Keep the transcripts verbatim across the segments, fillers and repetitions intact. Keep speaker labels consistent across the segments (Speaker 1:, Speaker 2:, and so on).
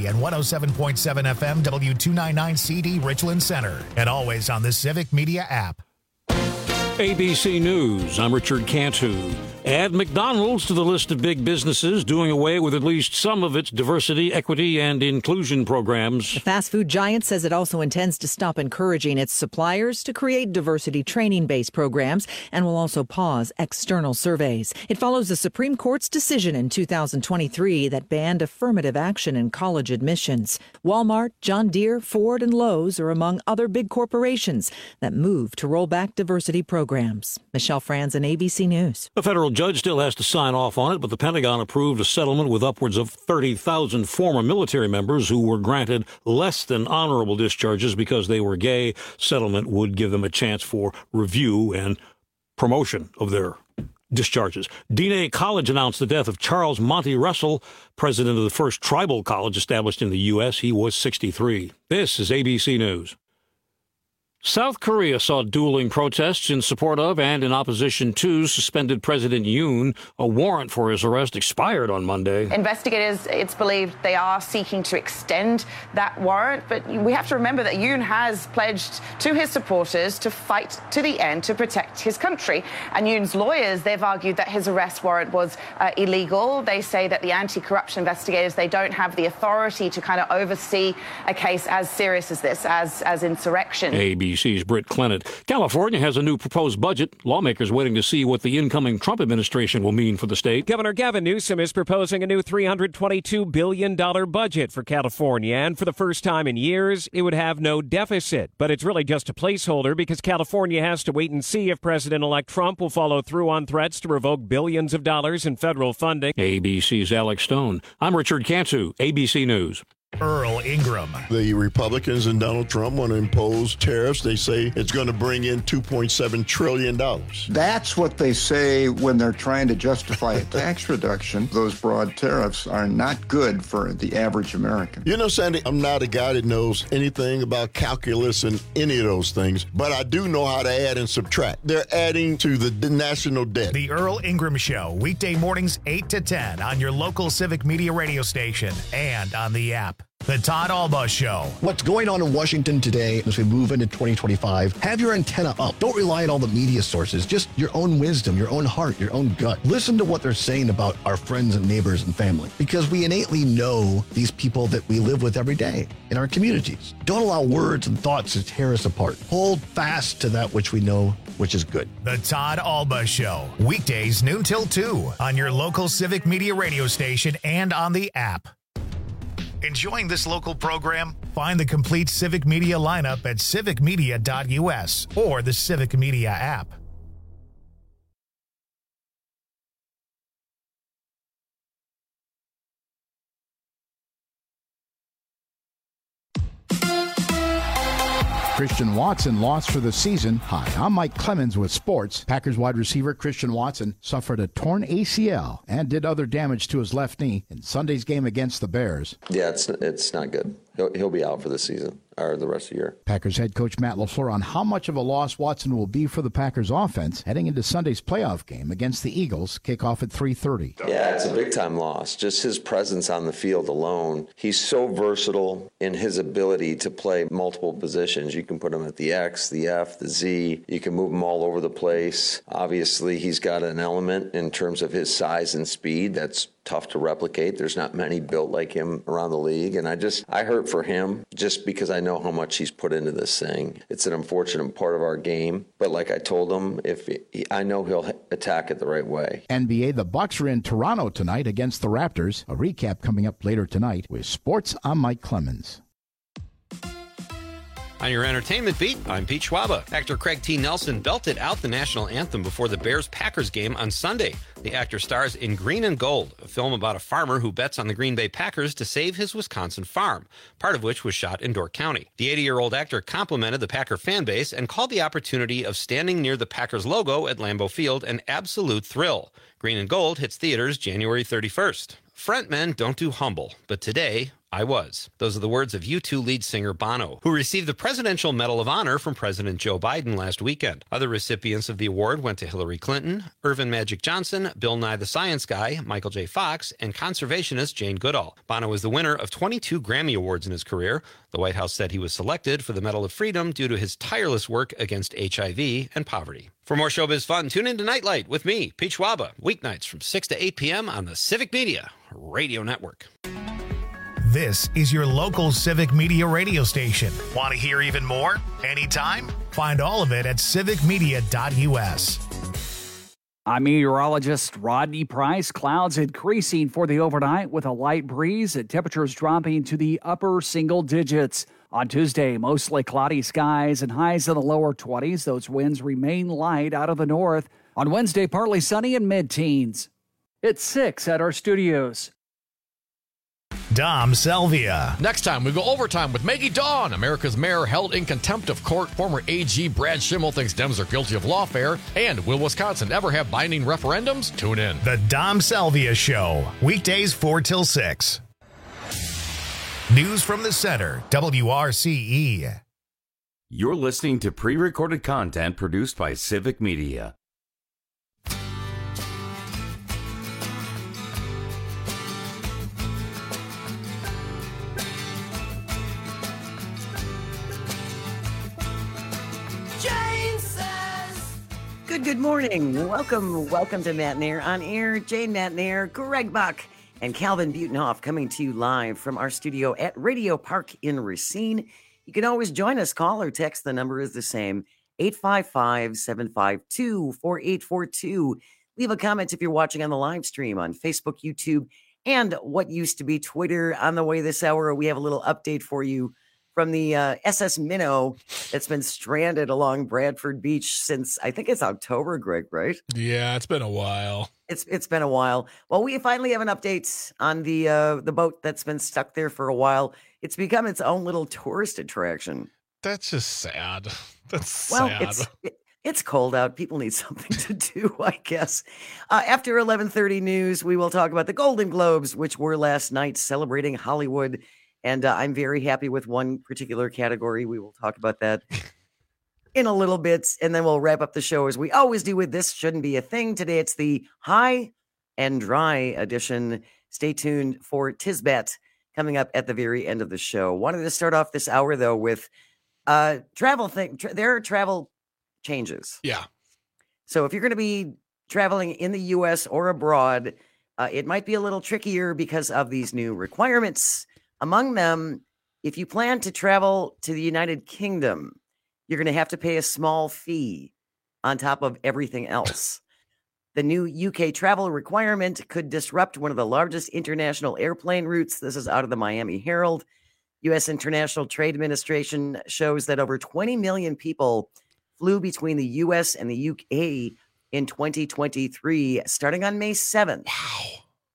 Speaker 1: C and one oh seven point seven F M W two ninety-nine C D Richland Center. And always on the Civic Media app.
Speaker 2: A B C News, I'm Richard Cantu. Add McDonald's to the list of big businesses doing away with at least some of its diversity, equity, and inclusion programs.
Speaker 3: The fast food giant says it also intends to stop encouraging its suppliers to create diversity training-based programs and will also pause external surveys. It follows the Supreme Court's decision in two thousand twenty-three that banned affirmative action in college admissions. Walmart, John Deere, Ford, and Lowe's are among other big corporations that move to roll back diversity programs. Michelle Franzen, A B C News.
Speaker 2: A federal judge still has to sign off on it, but the Pentagon approved a settlement with upwards of thirty thousand former military members who were granted less than honorable discharges because they were gay. Settlement would give them a chance for review and promotion of their discharges. D N A College announced the death of Charles Monty Russell, president of the first tribal college established in the U S He was sixty-three. This is A B C News. South Korea saw dueling protests in support of and in opposition to suspended President Yoon. A warrant for his arrest expired on Monday.
Speaker 4: Investigators, it's believed, they are seeking to extend that warrant. But we have to remember that Yoon has pledged to his supporters to fight to the end to protect his country. And Yoon's lawyers, they've argued that his arrest warrant was uh, illegal. They say that the anti-corruption investigators, they don't have the authority to kind of oversee a case as serious as this, as, as insurrection.
Speaker 2: A B C's Britt Clennett. California has a new proposed budget. Lawmakers waiting to see what the incoming Trump administration will mean for the state.
Speaker 5: Governor Gavin Newsom is proposing a new three hundred twenty-two billion dollars budget for California, and for the first time in years, it would have no deficit. But it's really just a placeholder because California has to wait and see if President-elect Trump will follow through on threats to revoke billions of dollars in federal funding.
Speaker 2: A B C's Alex Stone. I'm Richard Cantu, A B C News.
Speaker 1: Earl Ingram.
Speaker 6: The Republicans and Donald Trump want to impose tariffs. They say it's going to bring in two point seven trillion dollars.
Speaker 7: That's what they say when they're trying to justify a tax reduction. Those broad tariffs are not good for the average American.
Speaker 6: You know, Sandy, I'm not a guy that knows anything about calculus and any of those things, but I do know how to add and subtract. They're adding to the national debt.
Speaker 1: The Earl Ingram Show, weekday mornings eight to ten on your local Civic Media radio station and on the app. The Todd Alba Show.
Speaker 8: What's going on in Washington today as we move into twenty twenty-five? Have your antenna up. Don't rely on all the media sources. Just your own wisdom, your own heart, your own gut. Listen to what they're saying about our friends and neighbors and family, because we innately know these people that we live with every day in our communities. Don't allow words and thoughts to tear us apart. Hold fast to that which we know, which is good.
Speaker 1: The Todd Alba Show, weekdays noon till two on your local Civic Media radio station and on the app. Enjoying this local program? Find the complete Civic Media lineup at civic media dot U S or the Civic Media app.
Speaker 9: Christian Watson lost for the season. Hi, I'm Mike Clemens with sports. Packers wide receiver Christian Watson suffered a torn A C L and did other damage to his left knee in Sunday's game against the Bears.
Speaker 10: Yeah, it's it's not good. He'll, he'll be out for the season or the rest of the year.
Speaker 9: Packers head coach Matt LaFleur on how much of a loss Watson will be for the Packers offense heading into Sunday's playoff game against the Eagles. Kickoff at three thirty.
Speaker 10: Yeah, it's a big-time loss. Just his presence on the field alone. He's so versatile in his ability to play multiple positions. You can put him at the X, the F, the Z. You can move him all over the place. Obviously, he's got an element in terms of his size and speed that's tough to replicate. There's not many built like him around the league. And I just, I hurt for him just because I know how much he's put into this thing. It's an unfortunate part of our game. But like I told him, if he, I know he'll attack it the right way.
Speaker 9: N B A, the Bucks are in Toronto tonight against the Raptors. A recap coming up later tonight with sports. I'm Mike Clemens.
Speaker 11: On your entertainment beat, I'm Pete Schwaba. Actor Craig T. Nelson belted out the national anthem before the Bears-Packers game on Sunday. The actor stars in Green and Gold, a film about a farmer who bets on the Green Bay Packers to save his Wisconsin farm, part of which was shot in Door County. The eighty-year-old actor complimented the Packer fan base and called the opportunity of standing near the Packers logo at Lambeau Field an absolute thrill. Green and Gold hits theaters January thirty-first. Frontmen don't do humble, but today, I was. Those are the words of U two lead singer Bono, who received the Presidential Medal of Honor from President Joe Biden last weekend. Other recipients of the award went to Hillary Clinton, Irvin Magic Johnson, Bill Nye the Science Guy, Michael J. Fox, and conservationist Jane Goodall. Bono is the winner of twenty-two Grammy Awards in his career. The White House said he was selected for the Medal of Freedom due to his tireless work against H I V and poverty. For more showbiz fun, tune in to Nightlight with me, Pete Schwaba, weeknights from six to eight p.m. on the Civic Media Radio Network.
Speaker 1: This is your local Civic Media radio station. Want to hear even more? Anytime? Find all of it at civic media dot u s.
Speaker 12: I'm meteorologist Rodney Price. Clouds increasing for the overnight with a light breeze and temperatures dropping to the upper single digits. On Tuesday, mostly cloudy skies and highs in the lower twenties. Those winds remain light out of the north. On Wednesday, partly sunny and mid-teens. It's six at our studios.
Speaker 1: Dom Selvia.
Speaker 13: Next time, we go overtime with Maggie Dawn. America's mayor held in contempt of court. Former A G Brad Schimmel thinks Dems are guilty of lawfare. And will Wisconsin ever have binding referendums? Tune in.
Speaker 1: The Dom Selvia Show. Weekdays four till six. News from the center. W R C E.
Speaker 14: You're listening to pre-recorded content produced by Civic Media.
Speaker 15: Good, good morning. Welcome, welcome to Matt and Air on Air. Jane Matt and Air, Greg Buck, and Calvin Butenhoff coming to you live from our studio at Radio Park in Racine. You can always join us. Call or text. The number is the same, eight five five, seven five two, four eight four two. Leave a comment if you're watching on the live stream on Facebook, YouTube, and what used to be Twitter. On the way this hour, we have a little update for you from the uh, S S Minnow that's been stranded along Bradford Beach since, I think it's October, Greg, right?
Speaker 16: Yeah, it's been a while.
Speaker 15: It's It's been a while. Well, we finally have an update on the uh, the boat that's been stuck there for a while. It's become its own little tourist attraction.
Speaker 16: That's just sad. That's
Speaker 15: well,
Speaker 16: sad.
Speaker 15: It's, it, it's cold out. People need something to do, I guess. Uh, after eleven thirty news, we will talk about the Golden Globes, which were last night celebrating Hollywood. And uh, I'm very happy with one particular category. We will talk about that in a little bit. And then we'll wrap up the show as we always do with This Shouldn't Be a Thing. Today it's the High and Dry edition. Stay tuned for Tisbat coming up at the very end of the show. Wanted to start off this hour, though, with uh, travel thing. Tra- there are travel changes.
Speaker 16: Yeah.
Speaker 15: So if you're going to be traveling in the U S or abroad, uh, it might be a little trickier because of these new requirements. Among them, if you plan to travel to the United Kingdom, you're going to have to pay a small fee on top of everything else. The new U K travel requirement could disrupt one of the largest international airplane routes. This is out of the Miami Herald. U S International Trade Administration shows that over twenty million people flew between the U S and the U K in twenty twenty-three, starting on May seventh.
Speaker 16: Wow.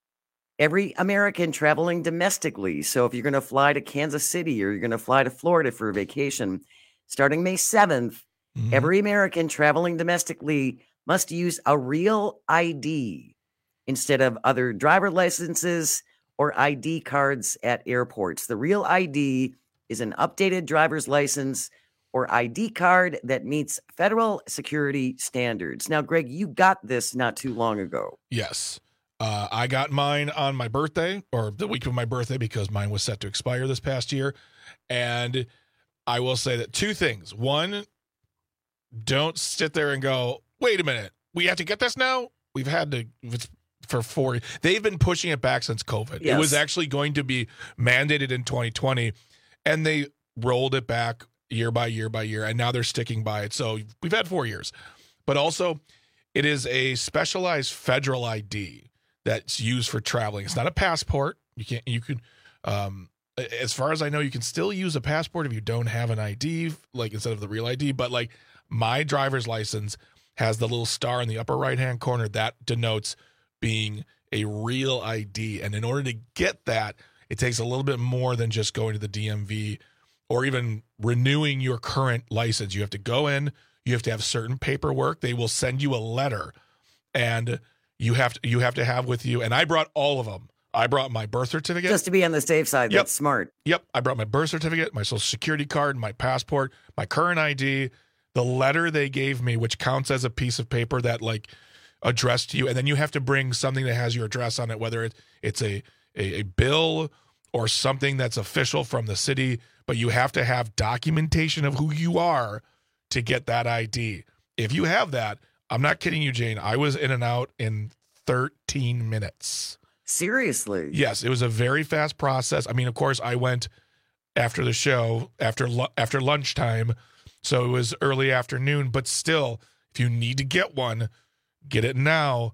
Speaker 15: Every American traveling domestically, so if you're going to fly to Kansas City or you're going to fly to Florida for a vacation, starting May seventh, mm-hmm. every American traveling domestically must use a real I D instead of other driver licenses or I D cards at airports. The real I D is an updated driver's license or I D card that meets federal security standards. Now, Greg, you got this not too long ago.
Speaker 16: Yes. Uh, I got mine on my birthday, or the week of my birthday, because mine was set to expire this past year. And I will say that two things. One, don't sit there and go, wait a minute, we have to get this now? We've had to it's for four. They've been pushing it back since COVID. Yes. It was actually going to be mandated in twenty twenty, and they rolled it back year by year by year, and now they're sticking by it. So we've had four years. But also, it is a specialized federal I D that's used for traveling. It's not a passport. You can't, you can, um, as far as I know, you can still use a passport if you don't have an I D, like instead of the real I D. But like my driver's license has the little star in the upper right-hand corner that denotes being a real I D. And in order to get that, it takes a little bit more than just going to the D M V or even renewing your current license. You have to go in, you have to have certain paperwork. They will send you a letter, and you have to, you have to have with you, and I brought all of them. I brought my birth certificate.
Speaker 15: Just to be on the safe side.
Speaker 16: Yep.
Speaker 15: That's smart.
Speaker 16: Yep. I brought my birth certificate, my social security card, my passport, my current I D, the letter they gave me, which counts as a piece of paper that like addressed to you. And then you have to bring something that has your address on it, whether it, it's a, a, a bill or something that's official from the city, but you have to have documentation of who you are to get that I D. If you have that, I'm not kidding you, Jane, I was in and out in thirteen minutes.
Speaker 15: Seriously?
Speaker 16: Yes, it was a very fast process. I mean, of course, I went after the show, after after lunchtime, so it was early afternoon, but still, if you need to get one, get it now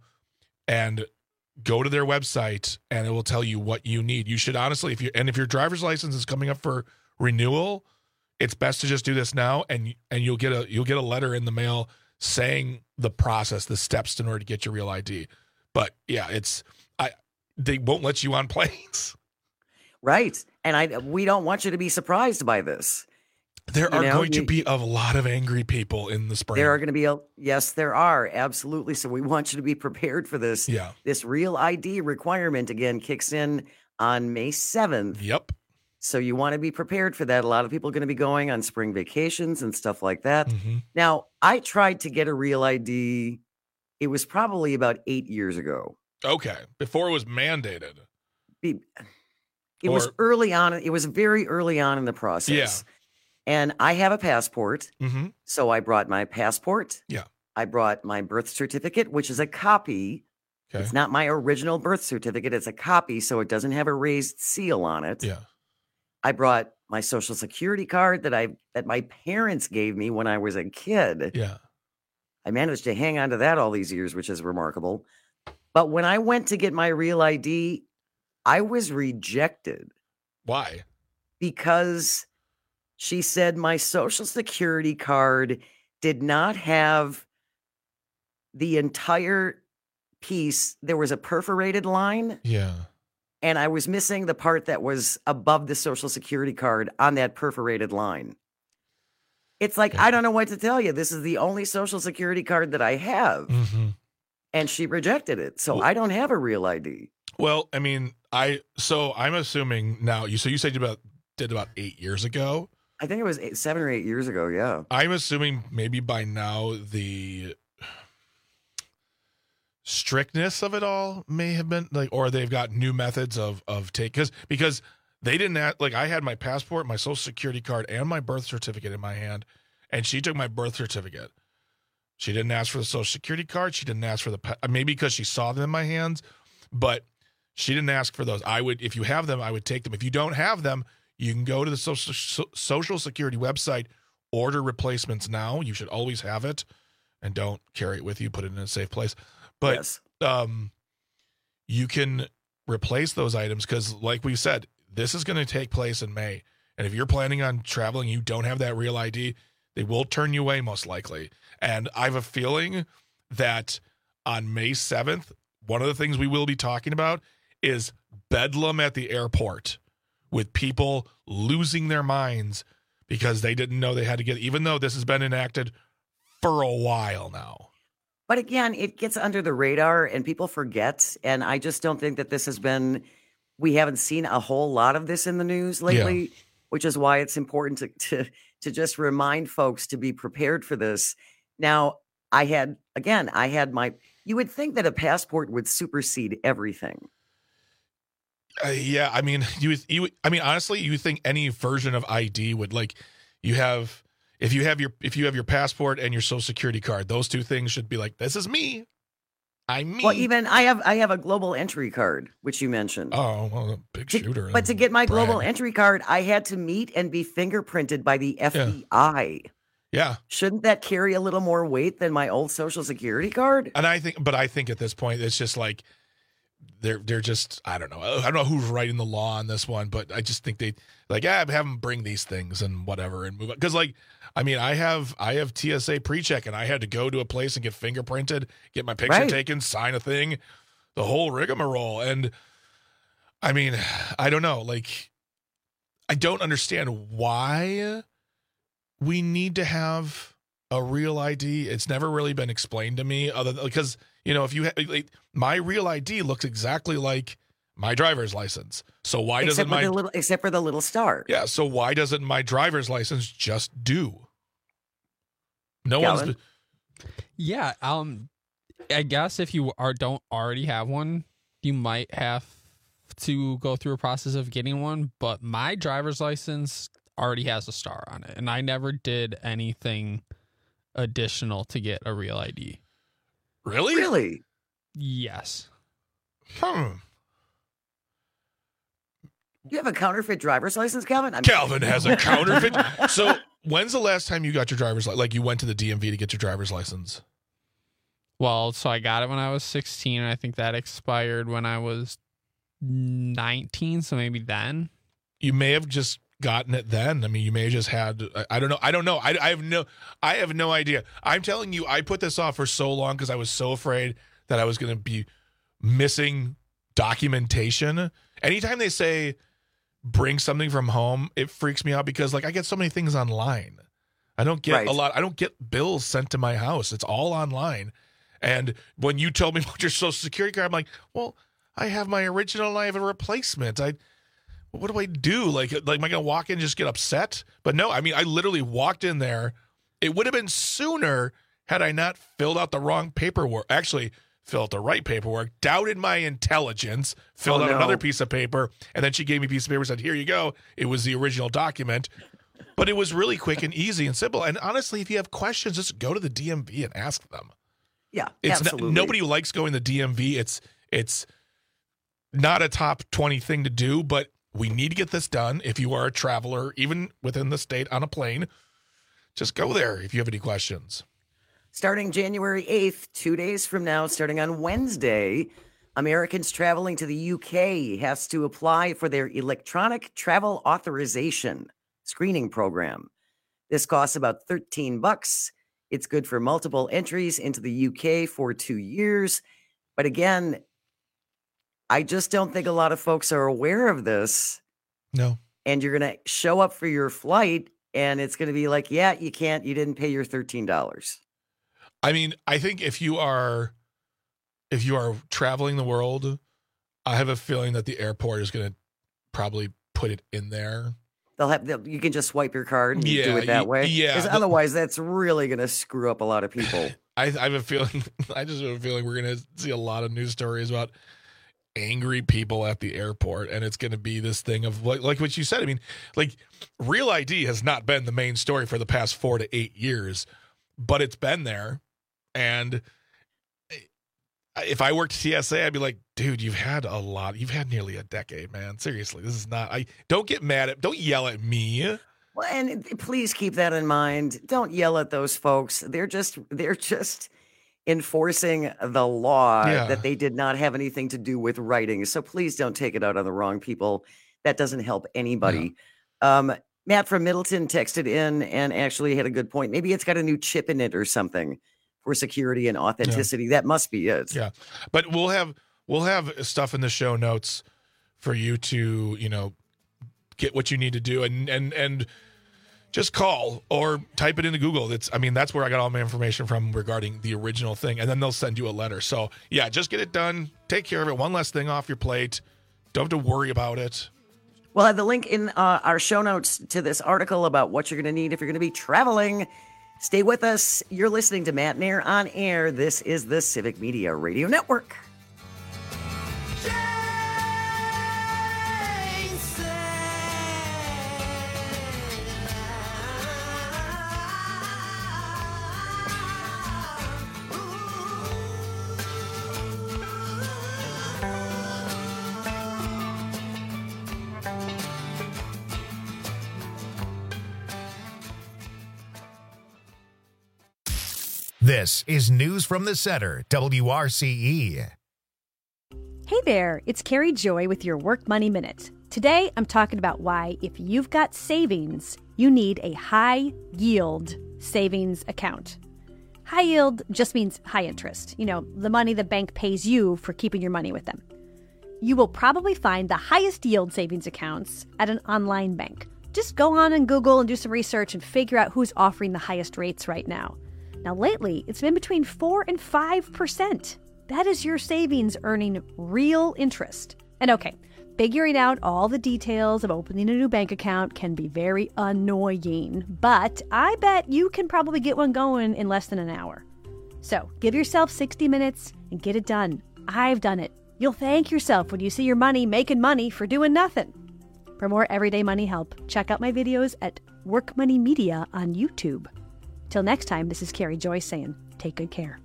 Speaker 16: and go to their website and it will tell you what you need. You should honestly, if you and if your driver's license is coming up for renewal, it's best to just do this now and and you'll get a you'll get a letter in the mail saying the process, the steps in order to get your real I D. But yeah, it's I they won't let you on planes.
Speaker 15: Right. And I we don't want you to be surprised by this.
Speaker 16: There
Speaker 15: You
Speaker 16: are
Speaker 15: know,
Speaker 16: going to
Speaker 15: you-
Speaker 16: be a lot of angry people in the spring.
Speaker 15: There are going to be a yes, there are absolutely. So we want you to be prepared for this.
Speaker 16: Yeah.
Speaker 15: This real I D requirement again kicks in on May seventh.
Speaker 16: Yep.
Speaker 15: So you want to be prepared for that. A lot of people are going to be going on spring vacations and stuff like that.
Speaker 16: Mm-hmm.
Speaker 15: Now, I tried to get a real I D. It was probably about eight years ago.
Speaker 16: Okay. Before it was mandated.
Speaker 15: Be- It was
Speaker 16: Or-
Speaker 15: early on. It was very early on in the process.
Speaker 16: Yeah.
Speaker 15: And I have a passport.
Speaker 16: Mm-hmm.
Speaker 15: So I brought my passport.
Speaker 16: Yeah.
Speaker 15: I brought my birth certificate, which is a copy.
Speaker 16: Okay.
Speaker 15: It's not my original birth certificate. It's a copy, so it doesn't have a raised seal on it.
Speaker 16: Yeah.
Speaker 15: I brought my social security card that I that my parents gave me when I was a kid.
Speaker 16: Yeah.
Speaker 15: I managed to hang on to that all these years, which is remarkable. But when I went to get my real I D, I was rejected
Speaker 16: Why?
Speaker 15: because she said my social security card did not have the entire piece. There was a perforated line,
Speaker 16: Yeah.
Speaker 15: and I was missing the part that was above the social security card on that perforated line. It's like, I don't know what to tell you. This is the only social security card that I have.
Speaker 16: Mm-hmm.
Speaker 15: And she rejected it. So
Speaker 16: Well-
Speaker 15: I don't have a real I D.
Speaker 16: Well, I mean, I so I'm assuming now you so you said you about did about eight years ago.
Speaker 15: I think it was eight, seven or eight years ago. Yeah.
Speaker 16: I'm assuming maybe by now the strictness of it all may have been like, or they've got new methods of of take because because they didn't have, like I had my passport, my social security card, and my birth certificate in my hand, and she took my birth certificate. She didn't ask for the social security card. She didn't ask for the pa- maybe because she saw them in my hands, but she didn't ask for those. I would, if you have them, I would take them. If you don't have them, you can go to the social so, social security website, order replacements now. You should always have it, and don't carry it with you. Put it in a safe place. But
Speaker 15: Yes.
Speaker 16: um, you can replace those items because, like we said, this is going to take place in May. And if you're planning on traveling, you don't have that real I D, they will turn you away most likely. And I have a feeling that on May seventh, one of the things we will be talking about is bedlam at the airport with people losing their minds because they didn't know they had to get, even though this has been enacted for a while now.
Speaker 15: But again, it gets under the radar and people forget. And I just don't think that this has been, we haven't seen a whole lot of this in the news lately,
Speaker 16: Yeah.
Speaker 15: which is why it's important to, to, to just remind folks to be prepared for this. Now, I had, again, I had my, you would think that a passport would supersede everything.
Speaker 16: Uh, yeah, I mean, you, you, I mean, honestly, you think any version of I D would like, you have, if you have your, if you have your passport and your social security card, those two things should be like, this is me. I'm me.
Speaker 15: Well, even I have, I have a global entry card, which you mentioned.
Speaker 16: Oh, well, a big shooter.
Speaker 15: But to get my global
Speaker 16: Brag.
Speaker 15: entry card, I had to meet and be fingerprinted by the F B I.
Speaker 16: Yeah.
Speaker 15: Shouldn't that carry a little more weight than my old social security card?
Speaker 16: And I think, but I think at this point, it's just like, they're, they're just, I don't know. I don't know who's writing the law on this one, but I just think they like, yeah, have them bring these things and whatever and move on. Cause like, I mean, I have, I have T S A pre-check and I had to go to a place and get fingerprinted, get my picture
Speaker 15: Right.
Speaker 16: taken, sign a thing, the whole rigmarole. And I mean, I don't know. Like, I don't understand why we need to have a real I D. It's never really been explained to me other than because, you know, if you ha- like, my real I D looks exactly like my driver's license. So why
Speaker 15: except
Speaker 16: doesn't
Speaker 15: for
Speaker 16: my
Speaker 15: the little, except for the little star?
Speaker 16: Yeah, so why doesn't my driver's license just do? No
Speaker 15: Calvin?
Speaker 16: one's
Speaker 17: Yeah, um I guess if you are don't already have one, you might have to go through a process of getting one, but my driver's license already has a star on it, and I never did anything additional to get a real I D.
Speaker 16: Really?
Speaker 15: Really?
Speaker 17: Yes.
Speaker 16: Hmm.
Speaker 15: You have a counterfeit driver's license, Calvin? I'm
Speaker 16: Calvin has a counterfeit. So when's the last time you got your driver's license? Like you went to the D M V to get your driver's license?
Speaker 17: Well, so I got it when I was sixteen, and I think that expired when I was nineteen, so maybe then.
Speaker 16: You may have just gotten it then. I mean, you may have just had, I, I don't know. I don't know. I, I have no, I have no idea. I'm telling you, I put this off for so long because I was so afraid that I was going to be missing documentation. Anytime they say bring something from home, it freaks me out because like I get so many things online. I don't get
Speaker 15: Right.
Speaker 16: a lot. I don't get bills sent to my house. It's all online. And when you told me about your social security card, I'm like, well, I have my original and I have a replacement. I, what do I do? Like, like, am I going to walk in and just get upset? But no, I mean, I literally walked in there. It would have been sooner had I not filled out the wrong paperwork. Actually, filled out the right paperwork, doubted my intelligence, filled
Speaker 15: Oh,
Speaker 16: out
Speaker 15: no.
Speaker 16: another piece of paper, and then she gave me a piece of paper and said, here you go. It was the original document. But it was really quick and easy and simple. And honestly, if you have questions, just go to the D M V and ask them.
Speaker 15: Yeah,
Speaker 16: It's not,
Speaker 15: absolutely.
Speaker 16: nobody likes going to the D M V. It's it's not a top twenty thing to do, but we need to get this done. If you are a traveler, even within the state on a plane, just go there if you have any questions.
Speaker 15: Starting January eighth, two days from now, starting on Wednesday, Americans traveling to the U K has to apply for their electronic travel authorization screening program. This costs about thirteen bucks. It's good for multiple entries into the U K for two years. But again, I just don't think a lot of folks are aware of this.
Speaker 16: No.
Speaker 15: And you're going to show up for your flight and it's going to be like, yeah, you can't, you didn't pay your thirteen dollars.
Speaker 16: I mean, I think if you are if you are traveling the world, I have a feeling that the airport is going to probably put it in there.
Speaker 15: They'll have they'll, you can just swipe your card and
Speaker 16: Yeah,
Speaker 15: do it that
Speaker 16: y-
Speaker 15: way.
Speaker 16: yeah,
Speaker 15: 'Cause
Speaker 16: the-
Speaker 15: otherwise, that's really going to screw up a lot of people.
Speaker 16: I, I have a feeling. I just have a feeling we're going to see a lot of news stories about angry people at the airport, and it's going to be this thing of like, like what you said. I mean, like Real I D has not been the main story for the past four to eight years, but it's been there. And if I worked at T S A, I'd be like, dude, you've had a lot. You've had nearly a decade, man. Seriously, this is not. I don't get mad at. Don't yell at me.
Speaker 15: Well, and please keep that in mind. Don't yell at those folks. They're just they're just enforcing the law
Speaker 16: Yeah.
Speaker 15: that they did not have anything to do with writing. So please don't take it out on the wrong people. That doesn't help anybody. Um, Matt from Middleton texted in and actually had a good point. Maybe it's got a new chip in it or something for security and authenticity. That must be it.
Speaker 16: Yeah, but we'll have we'll have stuff in the show notes for you to you know get what you need to do and and and just call or type it into Google. It's I mean that's where I got all my information from regarding the original thing, and then they'll send you a letter. So yeah, just get it done. Take care of it. One less thing off your plate. Don't have to worry about it.
Speaker 15: We'll have the link in uh, our show notes to this article about what you're going to need if you're going to be traveling. Stay with us. You're listening to Matt Nair on air. This is the Civic Media Radio Network.
Speaker 1: This is News from the Center, W R C E.
Speaker 18: Hey there, it's Carrie Joy with your Work Money Minute. Today, I'm talking about why, if you've got savings, you need a high yield savings account. High yield just means high interest, you know, the money the bank pays you for keeping your money with them. You will probably find the highest yield savings accounts at an online bank. Just go on and Google and do some research and figure out who's offering the highest rates right now. Now, lately, it's been between four and five percent. That is your savings earning real interest. And okay, figuring out all the details of opening a new bank account can be very annoying, but I bet you can probably get one going in less than an hour. So give yourself sixty minutes and get it done. I've done it. You'll thank yourself when you see your money making money for doing nothing. For more everyday money help, check out my videos at Work Money Media on YouTube. Till next time, this is Carrie Joyce saying, take good care.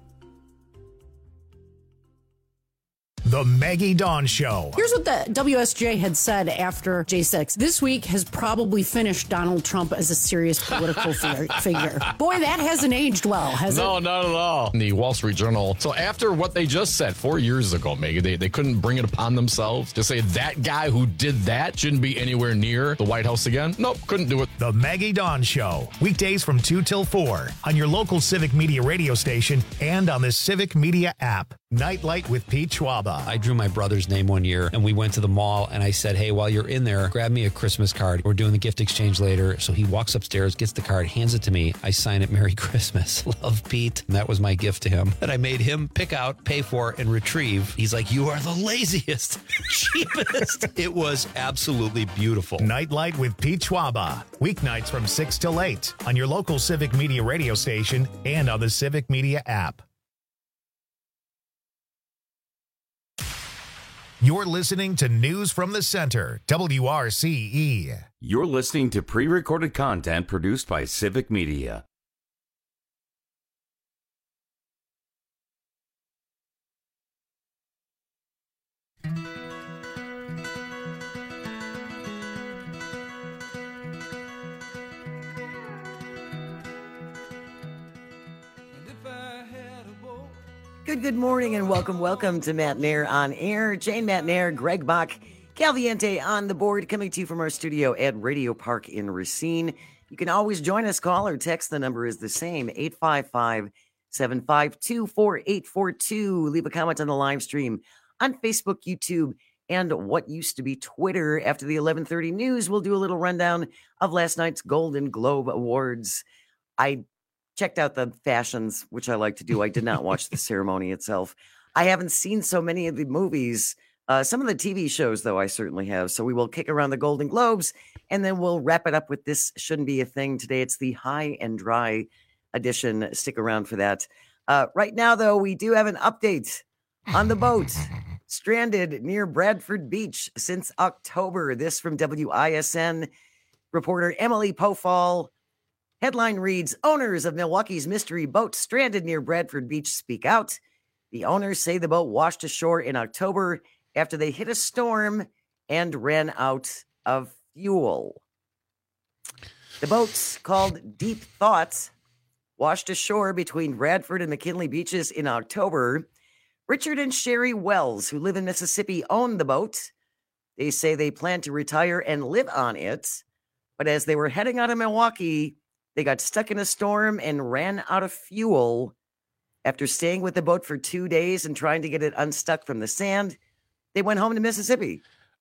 Speaker 1: The Maggie Dawn Show.
Speaker 19: Here's what the W S J had said after J six. This week has probably finished Donald Trump as a serious political figure. Boy, that hasn't aged well, has
Speaker 13: no,
Speaker 19: it?
Speaker 13: No, not at all. The Wall Street Journal. So after what they just said four years ago, Maggie, they, they couldn't bring it upon themselves to say that guy who did that shouldn't be anywhere near the White House again. Nope, couldn't do it.
Speaker 1: The Maggie Dawn Show. Weekdays from two till four on your local Civic Media radio station and on the Civic Media app. Nightlight with Pete Schwaba.
Speaker 11: I drew my brother's name one year and we went to the mall and I said, hey, while you're in there, grab me a Christmas card. We're doing the gift exchange later. So he walks upstairs, gets the card, hands it to me. I sign it, Merry Christmas. Love, Pete. And that was my gift to him that I made him pick out, pay for, and retrieve. He's like, you are the laziest, cheapest. It was absolutely beautiful.
Speaker 1: Nightlight with Pete Schwaba. Weeknights from six till eight on your local Civic Media radio station and on the Civic Media app. You're listening to News from the Center, W R C E.
Speaker 14: You're listening to pre-recorded content produced by Civic Media.
Speaker 15: Good, good morning and welcome, welcome to Matt Nair on Air. Jane Matt Nair, Greg Bach, Calviente on the board, coming to you from our studio at Radio Park in Racine. You can always join us, call or text. The number is the same, eight five five, seven five two, four eight four two. Leave a comment on the live stream on Facebook, YouTube, and what used to be Twitter. After the eleven thirty news, we'll do a little rundown of last night's Golden Globe Awards. I checked out the fashions, which I like to do. I did not watch the ceremony itself. I haven't seen so many of the movies. Uh, some of the T V shows, though, I certainly have. So we will kick around the Golden Globes, and then we'll wrap it up with This Shouldn't Be a Thing. Today, it's the High and Dry edition. Stick around for that. Uh, right now, though, we do have an update on the boat stranded near Bradford Beach since October. This from W I S N reporter Emily Pofall. Headline reads, owners of Milwaukee's mystery boat stranded near Bradford Beach speak out. The owners say the boat washed ashore in October after they hit a storm and ran out of fuel. The boat, called Deep Thoughts, washed ashore between Bradford and McKinley beaches in October. Richard and Sherry Wells, who live in Mississippi, own the boat. They say they plan to retire and live on it. But as they were heading out of Milwaukee, they got stuck in a storm and ran out of fuel. After staying with the boat for two days and trying to get it unstuck from the sand, they went home to Mississippi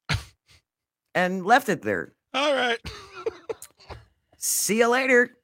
Speaker 15: and left it there.
Speaker 16: All right.
Speaker 15: See you later.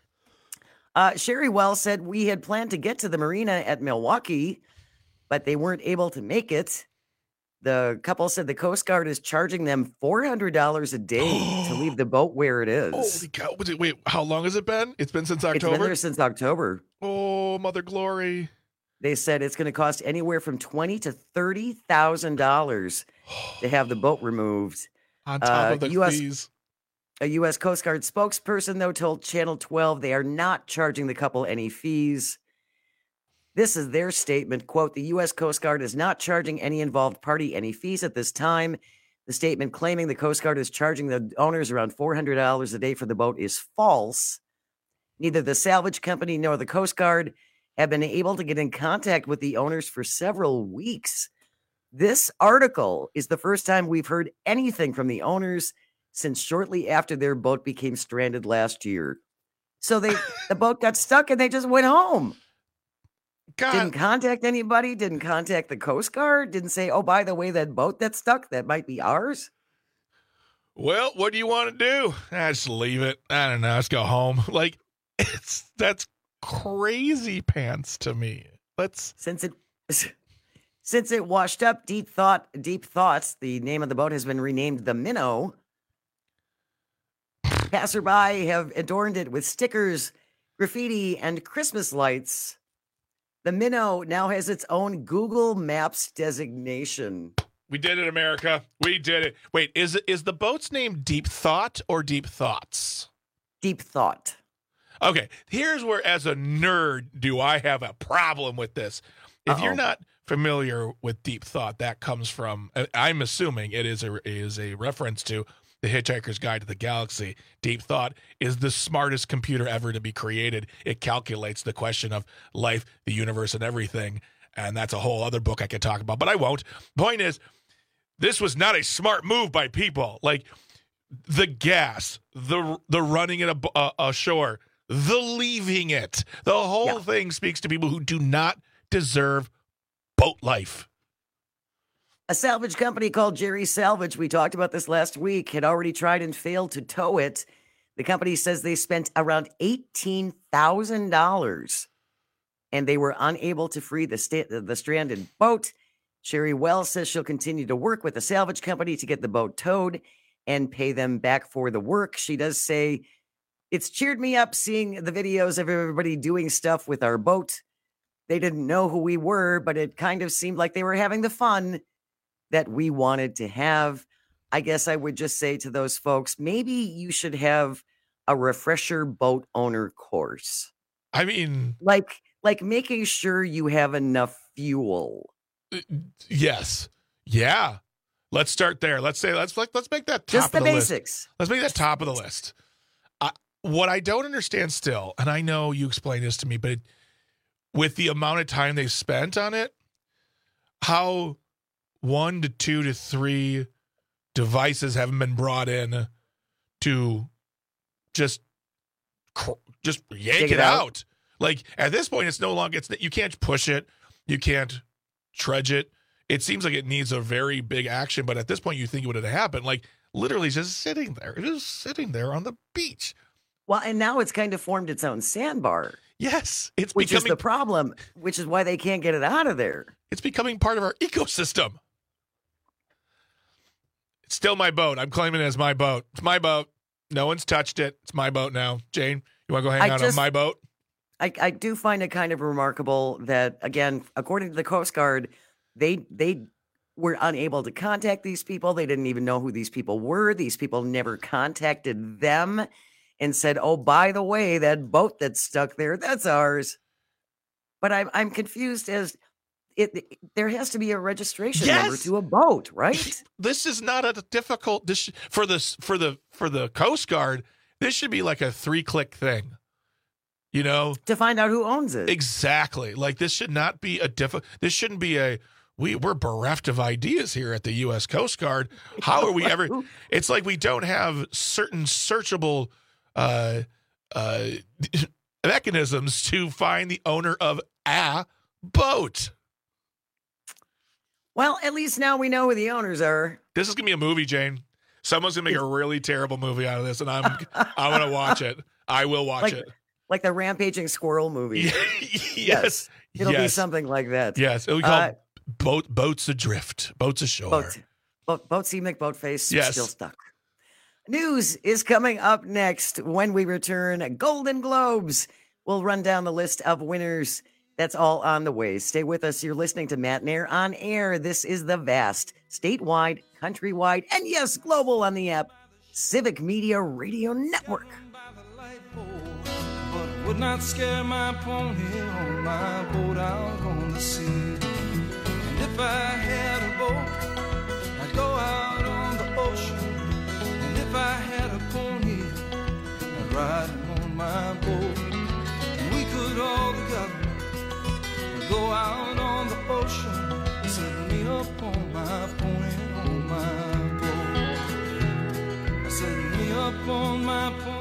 Speaker 15: Uh, Sherry Wells said, we had planned to get to the marina at Milwaukee, but they weren't able to make it. The couple said the Coast Guard is charging them four hundred dollars a day to leave the boat where it is.
Speaker 16: Holy cow. Wait, wait, how long has it been? It's been since October?
Speaker 15: It's been there since October.
Speaker 16: Oh, Mother Glory.
Speaker 15: They said it's going to cost anywhere from twenty thousand to thirty thousand dollars to have the boat removed.
Speaker 16: On top uh, of the
Speaker 15: U S,
Speaker 16: fees.
Speaker 15: A U S Coast Guard spokesperson, though, told Channel twelve they are not charging the couple any fees. This is their statement, quote, the U S Coast Guard is not charging any involved party any fees at this time. The statement claiming the Coast Guard is charging the owners around four hundred dollars a day for the boat is false. Neither the salvage company nor the Coast Guard have been able to get in contact with the owners for several weeks. This article is the first time we've heard anything from the owners since shortly after their boat became stranded last year. So they the boat got stuck and they just went home. God. Didn't contact anybody, didn't contact the Coast Guard, didn't say, oh, by the way, that boat that's stuck, that might be ours.
Speaker 16: Well, what do you want to do? I just leave it. I don't know. Let's go home. Like, it's that's crazy pants to me. Let's
Speaker 15: since it Since it washed up, Deep Thought, Deep Thoughts, the name of the boat, has been renamed the Minnow. Passerby have adorned it with stickers, graffiti, and Christmas lights. The Minnow now has its own Google Maps designation.
Speaker 16: We did it, America. We did it. Wait, is it is the boat's name Deep Thought or Deep Thoughts?
Speaker 15: Deep Thought.
Speaker 16: Okay, here's where, as a nerd, do I have a problem with this. If Uh-oh. you're not familiar with Deep Thought, that comes from, I'm assuming it is a, is a reference to The Hitchhiker's Guide to the Galaxy. Deep Thought is the smartest computer ever to be created. It calculates the question of life, the universe, and everything. And that's a whole other book I could talk about, but I won't. Point is, this was not a smart move by people. Like the gas, the the running it a, a, ashore, the leaving it. The whole yeah. thing speaks to people who do not deserve boat life.
Speaker 15: A salvage company called Jerry Salvage, we talked about this last week, had already tried and failed to tow it. The company says they spent around eighteen thousand dollars and they were unable to free the, sta- the stranded boat. Sherry Wells says she'll continue to work with the salvage company to get the boat towed and pay them back for the work. She does say, it's cheered me up seeing the videos of everybody doing stuff with our boat. They didn't know who we were, but it kind of seemed like they were having the fun that we wanted to have. I guess I would just say to those folks, maybe you should have a refresher boat owner course.
Speaker 16: I mean,
Speaker 15: like, like making sure you have enough fuel.
Speaker 16: Yes. Yeah. Let's start there. Let's say, let's like, let's make that top
Speaker 15: just the,
Speaker 16: of the
Speaker 15: basics.
Speaker 16: List. Let's make that top of the list. Uh, what I don't understand still, and I know you explained this to me, but it, with the amount of time they've spent on it, how one to two to three devices haven't been brought in to just, just yank it, it out. out. Like at this point, it's no longer, it's you can't push it. You can't trudge it. It seems like it needs a very big action, but at this point you think it would have happened. Like literally just sitting there. It is sitting there on the beach.
Speaker 15: Well, and now it's kind of formed its own sandbar.
Speaker 16: Yes. It's
Speaker 15: which
Speaker 16: becoming,
Speaker 15: is the problem, which is why they can't get it out of there.
Speaker 16: It's becoming part of our ecosystem. It's still my boat. I'm claiming it as my boat. It's my boat. No one's touched it. It's my boat now. Jane, you want to go hang I out just, on my boat?
Speaker 15: I, I do find it kind of remarkable that, again, according to the Coast Guard, they they were unable to contact these people. They didn't even know who these people were. These people never contacted them and said, oh, by the way, that boat that's stuck there, that's ours. But I'm, I'm confused as it, it. There has to be a registration
Speaker 16: yes.
Speaker 15: number to a boat, right?
Speaker 16: This is not a difficult, this for, this, for, the, for the Coast Guard, this should be like a three-click thing. You know,
Speaker 15: to find out who owns it.
Speaker 16: Exactly. Like this should not be a difficult. This shouldn't be a. We we're bereft of ideas here at the U S Coast Guard. How are we ever? It's like we don't have certain searchable uh, uh, mechanisms to find the owner of a boat.
Speaker 15: Well, at least now we know who the owners are.
Speaker 16: This is gonna be a movie, Jane. Someone's gonna make a really terrible movie out of this, and I'm I'm gonna watch it. I will watch
Speaker 15: like,
Speaker 16: it.
Speaker 15: Like the rampaging squirrel movie.
Speaker 16: yes.
Speaker 15: yes. It'll
Speaker 16: yes.
Speaker 15: be something like that.
Speaker 16: Yes. It'll be called uh, boat, Boats Adrift. Boats Ashore.
Speaker 15: Boat, boat, boat C. McBoatface.
Speaker 16: Yes.
Speaker 15: Still stuck. News is coming up next when we return. Golden Globes. We'll run down the list of winners. That's all on the way. Stay with us. You're listening to Matt Nair on air. This is the vast, statewide, countrywide, and yes, global on the app, Civic Media Radio Network.
Speaker 20: Would not scare my pony on my boat out on the sea. And if I had a boat, I'd go out on the ocean. And if I had a pony, I'd ride him on my boat. And we could all together go out on the ocean. Set me up on my pony on my boat. Set me up on my pony.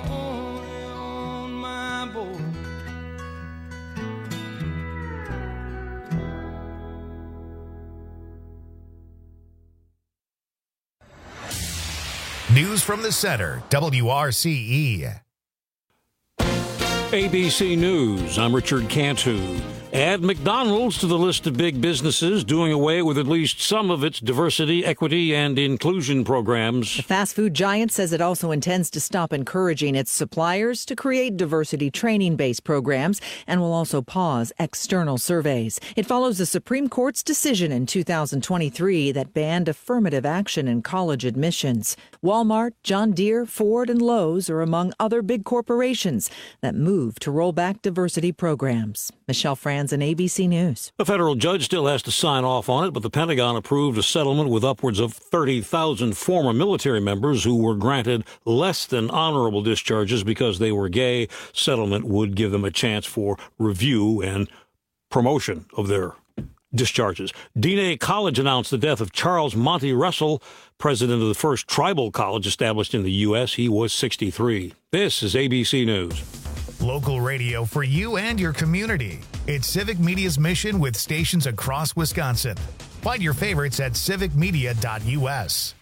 Speaker 1: News from the center, W R C E.
Speaker 2: A B C News, I'm Richard Cantu. Add McDonald's to the list of big businesses doing away with at least some of its diversity, equity, and inclusion programs.
Speaker 3: The fast food giant says it also intends to stop encouraging its suppliers to create diversity training-based programs and will also pause external surveys. It follows the Supreme Court's decision in two thousand twenty-three that banned affirmative action in college admissions. Walmart, John Deere, Ford, and Lowe's are among other big corporations that move to roll back diversity programs. Michelle Franz and A B C News.
Speaker 2: A federal judge still has to sign off on it, but the Pentagon approved a settlement with upwards of thirty thousand former military members who were granted less than honorable discharges because they were gay. Settlement would give them a chance for review and promotion of their discharges. D N A College announced the death of Charles Monty Russell, president of the first tribal college established in the U S He was sixty-three. This is A B C News.
Speaker 1: Local radio for you and your community. It's Civic Media's mission with stations across Wisconsin. Find your favorites at civic media dot U S.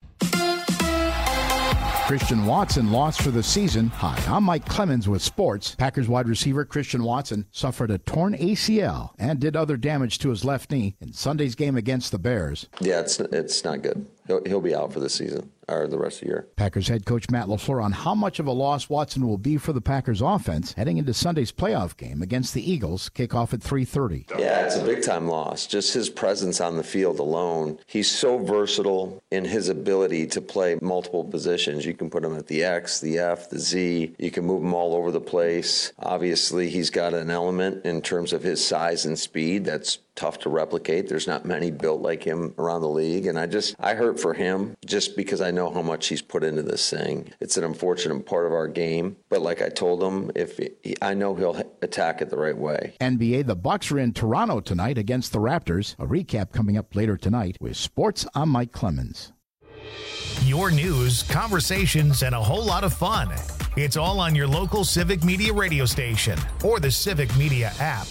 Speaker 9: Christian Watson lost for the season. Hi, I'm Mike Clemens with sports. Packers wide receiver Christian Watson suffered a torn A C L and did other damage to his left knee in Sunday's game against the Bears.
Speaker 10: Yeah, it's it's not good. He'll, he'll be out for the season or the rest of the year.
Speaker 9: Packers head coach Matt LaFleur on how much of a loss Watson will be for the Packers offense heading into Sunday's playoff game against the Eagles, kickoff at three thirty.
Speaker 10: Yeah, it's a big-time loss. Just his presence on the field alone. He's so versatile in his ability to play multiple positions. You can put him at the X, the F, the Z. You can move him all over the place. Obviously, he's got an element in terms of his size and speed that's tough to replicate. There's not many built like him around the league. And I just, I hurt for him just because I know how much he's put into this thing. It's an unfortunate part of our game. But like I told him, if he, I know he'll attack it the right way.
Speaker 9: N B A, the Bucks are in Toronto tonight against the Raptors. A recap coming up later tonight with sports. I'm Mike Clemens.
Speaker 1: Your news, conversations, and a whole lot of fun. It's all on your local Civic Media radio station or the Civic Media app.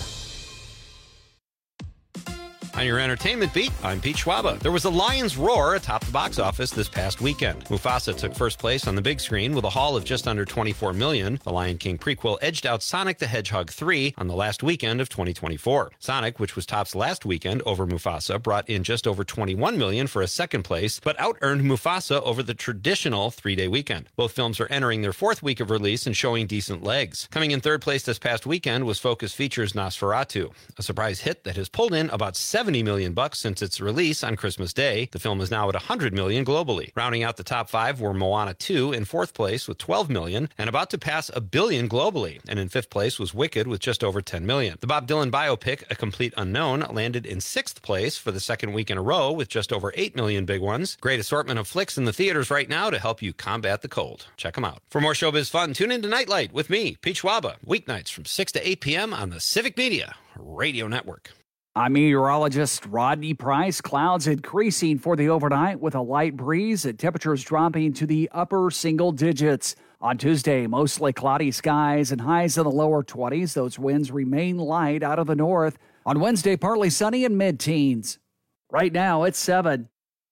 Speaker 11: On your entertainment beat, I'm Pete Schwaba. There was a lion's roar atop the box office this past weekend. Mufasa took first place on the big screen with a haul of just under twenty-four million dollars. The Lion King prequel edged out Sonic the Hedgehog three on the last weekend of twenty twenty-four. Sonic, which was tops last weekend over Mufasa, brought in just over twenty-one million dollars for a second place, but out-earned Mufasa over the traditional three-day weekend. Both films are entering their fourth week of release and showing decent legs. Coming in third place this past weekend was Focus Features' Nosferatu, a surprise hit that has pulled in about seventy million bucks since its release on Christmas Day. The film is now at one hundred million globally. Rounding out the top five were Moana two in fourth place with twelve million and about to pass a billion globally. And in fifth place was Wicked with just over ten million. The Bob Dylan biopic, A Complete Unknown, landed in sixth place for the second week in a row with just over eight million big ones. Great assortment of flicks in the theaters right now to help you combat the cold. Check them out. For more showbiz fun, tune in to Nightlight with me, Pete Schwaba, weeknights from six to eight p.m. on the Civic Media Radio Network.
Speaker 12: I'm meteorologist Rodney Price. Clouds increasing for the overnight with a light breeze and temperatures dropping to the upper single digits. On Tuesday, mostly cloudy skies and highs in the lower twenties. Those winds remain light out of the north. On Wednesday, partly sunny and mid-teens. Right now, it's seven.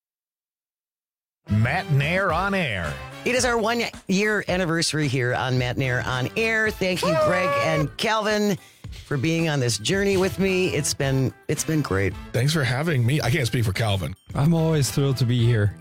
Speaker 1: Matt Nair on air.
Speaker 15: It is our one-year anniversary here on Matt Nair on air. Thank you, Greg and Calvin, for being on this journey with me. It's been it's been great.
Speaker 16: Thanks for having me. I can't speak for Calvin.
Speaker 17: I'm always thrilled to be here.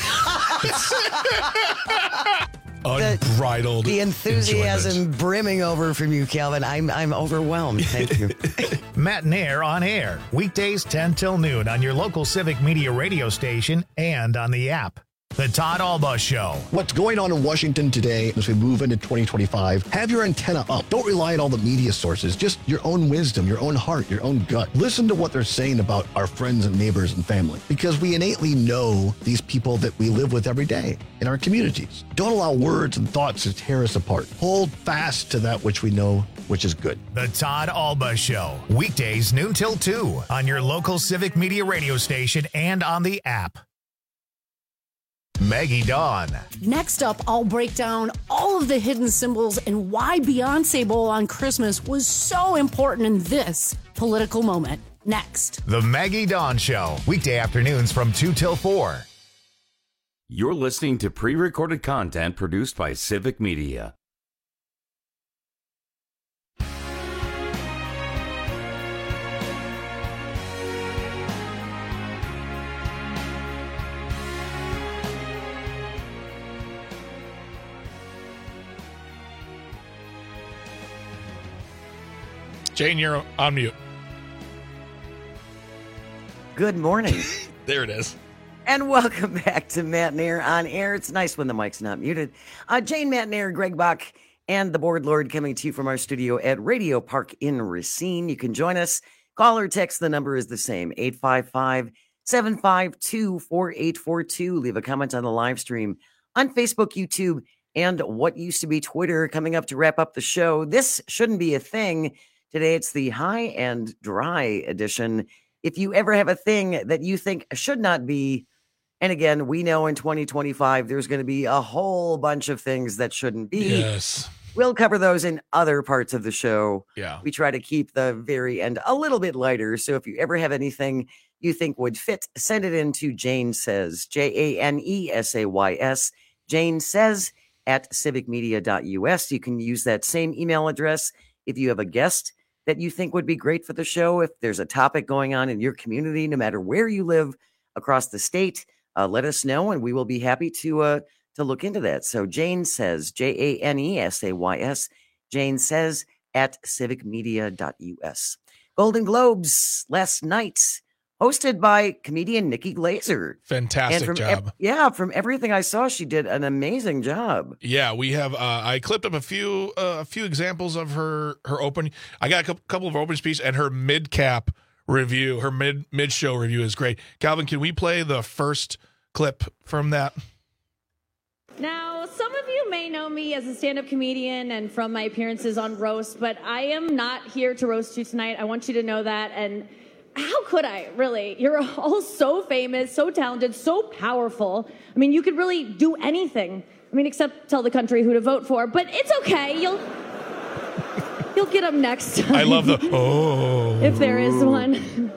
Speaker 16: Unbridled
Speaker 15: The enthusiasm
Speaker 16: enjoyment.
Speaker 15: brimming over from you, Calvin. I'm I'm overwhelmed. Thank you.
Speaker 1: Matt Nair on air. Weekdays ten till noon on your local Civic Media radio station and on the app. The Todd Alba Show.
Speaker 8: What's going on in Washington today as we move into twenty twenty-five? Have your antenna up. Don't rely on all the media sources. Just your own wisdom, your own heart, your own gut. Listen to what they're saying about our friends and neighbors and family, because we innately know these people that we live with every day in our communities. Don't allow words and thoughts to tear us apart. Hold fast to that which we know, which is good.
Speaker 1: The Todd Alba Show. Weekdays noon till two on your local Civic Media radio station and on the app. Maggie Dawn.
Speaker 19: Next up, I'll break down all of the hidden symbols and why Beyonce Bowl on Christmas was so important in this political moment. Next.
Speaker 1: The Maggie Dawn Show. Weekday afternoons from two till four.
Speaker 14: You're listening to pre-recorded content produced by Civic Media.
Speaker 16: Jane, you're on mute.
Speaker 15: Good morning.
Speaker 16: There it is.
Speaker 15: And welcome back to Matt and Air on Air. It's nice when the mic's not muted. Uh, Jane, Matt and Air, Greg Bach, and the Board Lord coming to you from our studio at Radio Park in Racine. You can join us. Call or text. The number is the same, eight five five, seven five two, four eight four two. Leave a comment on the live stream on Facebook, YouTube, and what used to be Twitter. Coming up to wrap up the show. This shouldn't be a thing. Today it's the high and dry edition. If you ever have a thing that you think should not be, and again, we know in twenty twenty-five, there's going to be a whole bunch of things that shouldn't be.
Speaker 16: Yes.
Speaker 15: We'll cover those in other parts of the show.
Speaker 16: Yeah.
Speaker 15: We try to keep the very end a little bit lighter. So if you ever have anything you think would fit, send it in to Jane Says, J A N E S A Y S, Jane Says at civic media dot U S. You can use that same email address if you have a guest that you think would be great for the show. If there's a topic going on in your community, no matter where you live across the state, uh, let us know and we will be happy to uh, to look into that. So Jane Says, J A N E S A Y S, Jane Says at civic media dot U S. Golden Globes last night, hosted by comedian Nikki Glazer.
Speaker 16: Fantastic
Speaker 15: and from
Speaker 16: job.
Speaker 15: Ev- yeah, from everything I saw, she did an amazing job.
Speaker 16: Yeah, we have. Uh, I clipped up a few uh, a few examples of her her opening. I got a couple, couple of her opening speech and her mid cap review. Her mid mid show review is great. Calvin, can we play the first clip from that?
Speaker 21: Now, some of you may know me as a stand-up comedian and from my appearances on Roast, but I am not here to roast you tonight. I want you to know that. And how could I, really? You're all so famous, so talented, so powerful. I mean, you could really do anything. I mean, except tell the country who to vote for. But it's okay. You'll you'll get them next time.
Speaker 16: I love the oh.
Speaker 21: If there is one.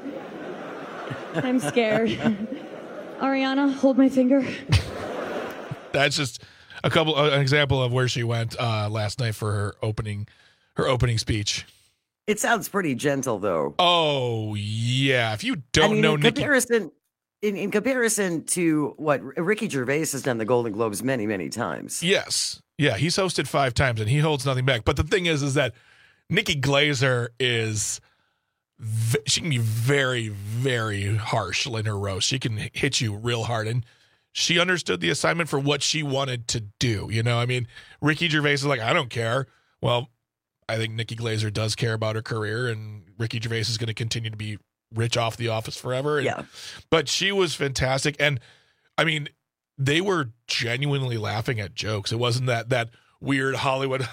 Speaker 21: I'm scared. Ariana, hold my finger.
Speaker 16: That's just a couple uh, an example of where she went uh, last night for her opening her opening speech.
Speaker 15: It sounds pretty gentle, though.
Speaker 16: Oh yeah, if you don't
Speaker 15: I mean,
Speaker 16: know
Speaker 15: in
Speaker 16: Nikki,
Speaker 15: comparison, in, in comparison to what Ricky Gervais has done the Golden Globes many, many times.
Speaker 16: yes, yeah, he's hosted five times and he holds nothing back. But the thing is, is that Nikki Glazer is v- she can be very, very harsh in her roast. She can hit you real hard, and she understood the assignment for what she wanted to do. You know, I mean, Ricky Gervais is like, I don't care. Well, I think Nikki Glazer does care about her career, and Ricky Gervais is going to continue to be rich off The Office forever. And,
Speaker 15: yeah.
Speaker 16: But she was fantastic. And, I mean, they were genuinely laughing at jokes. It wasn't that that weird Hollywood,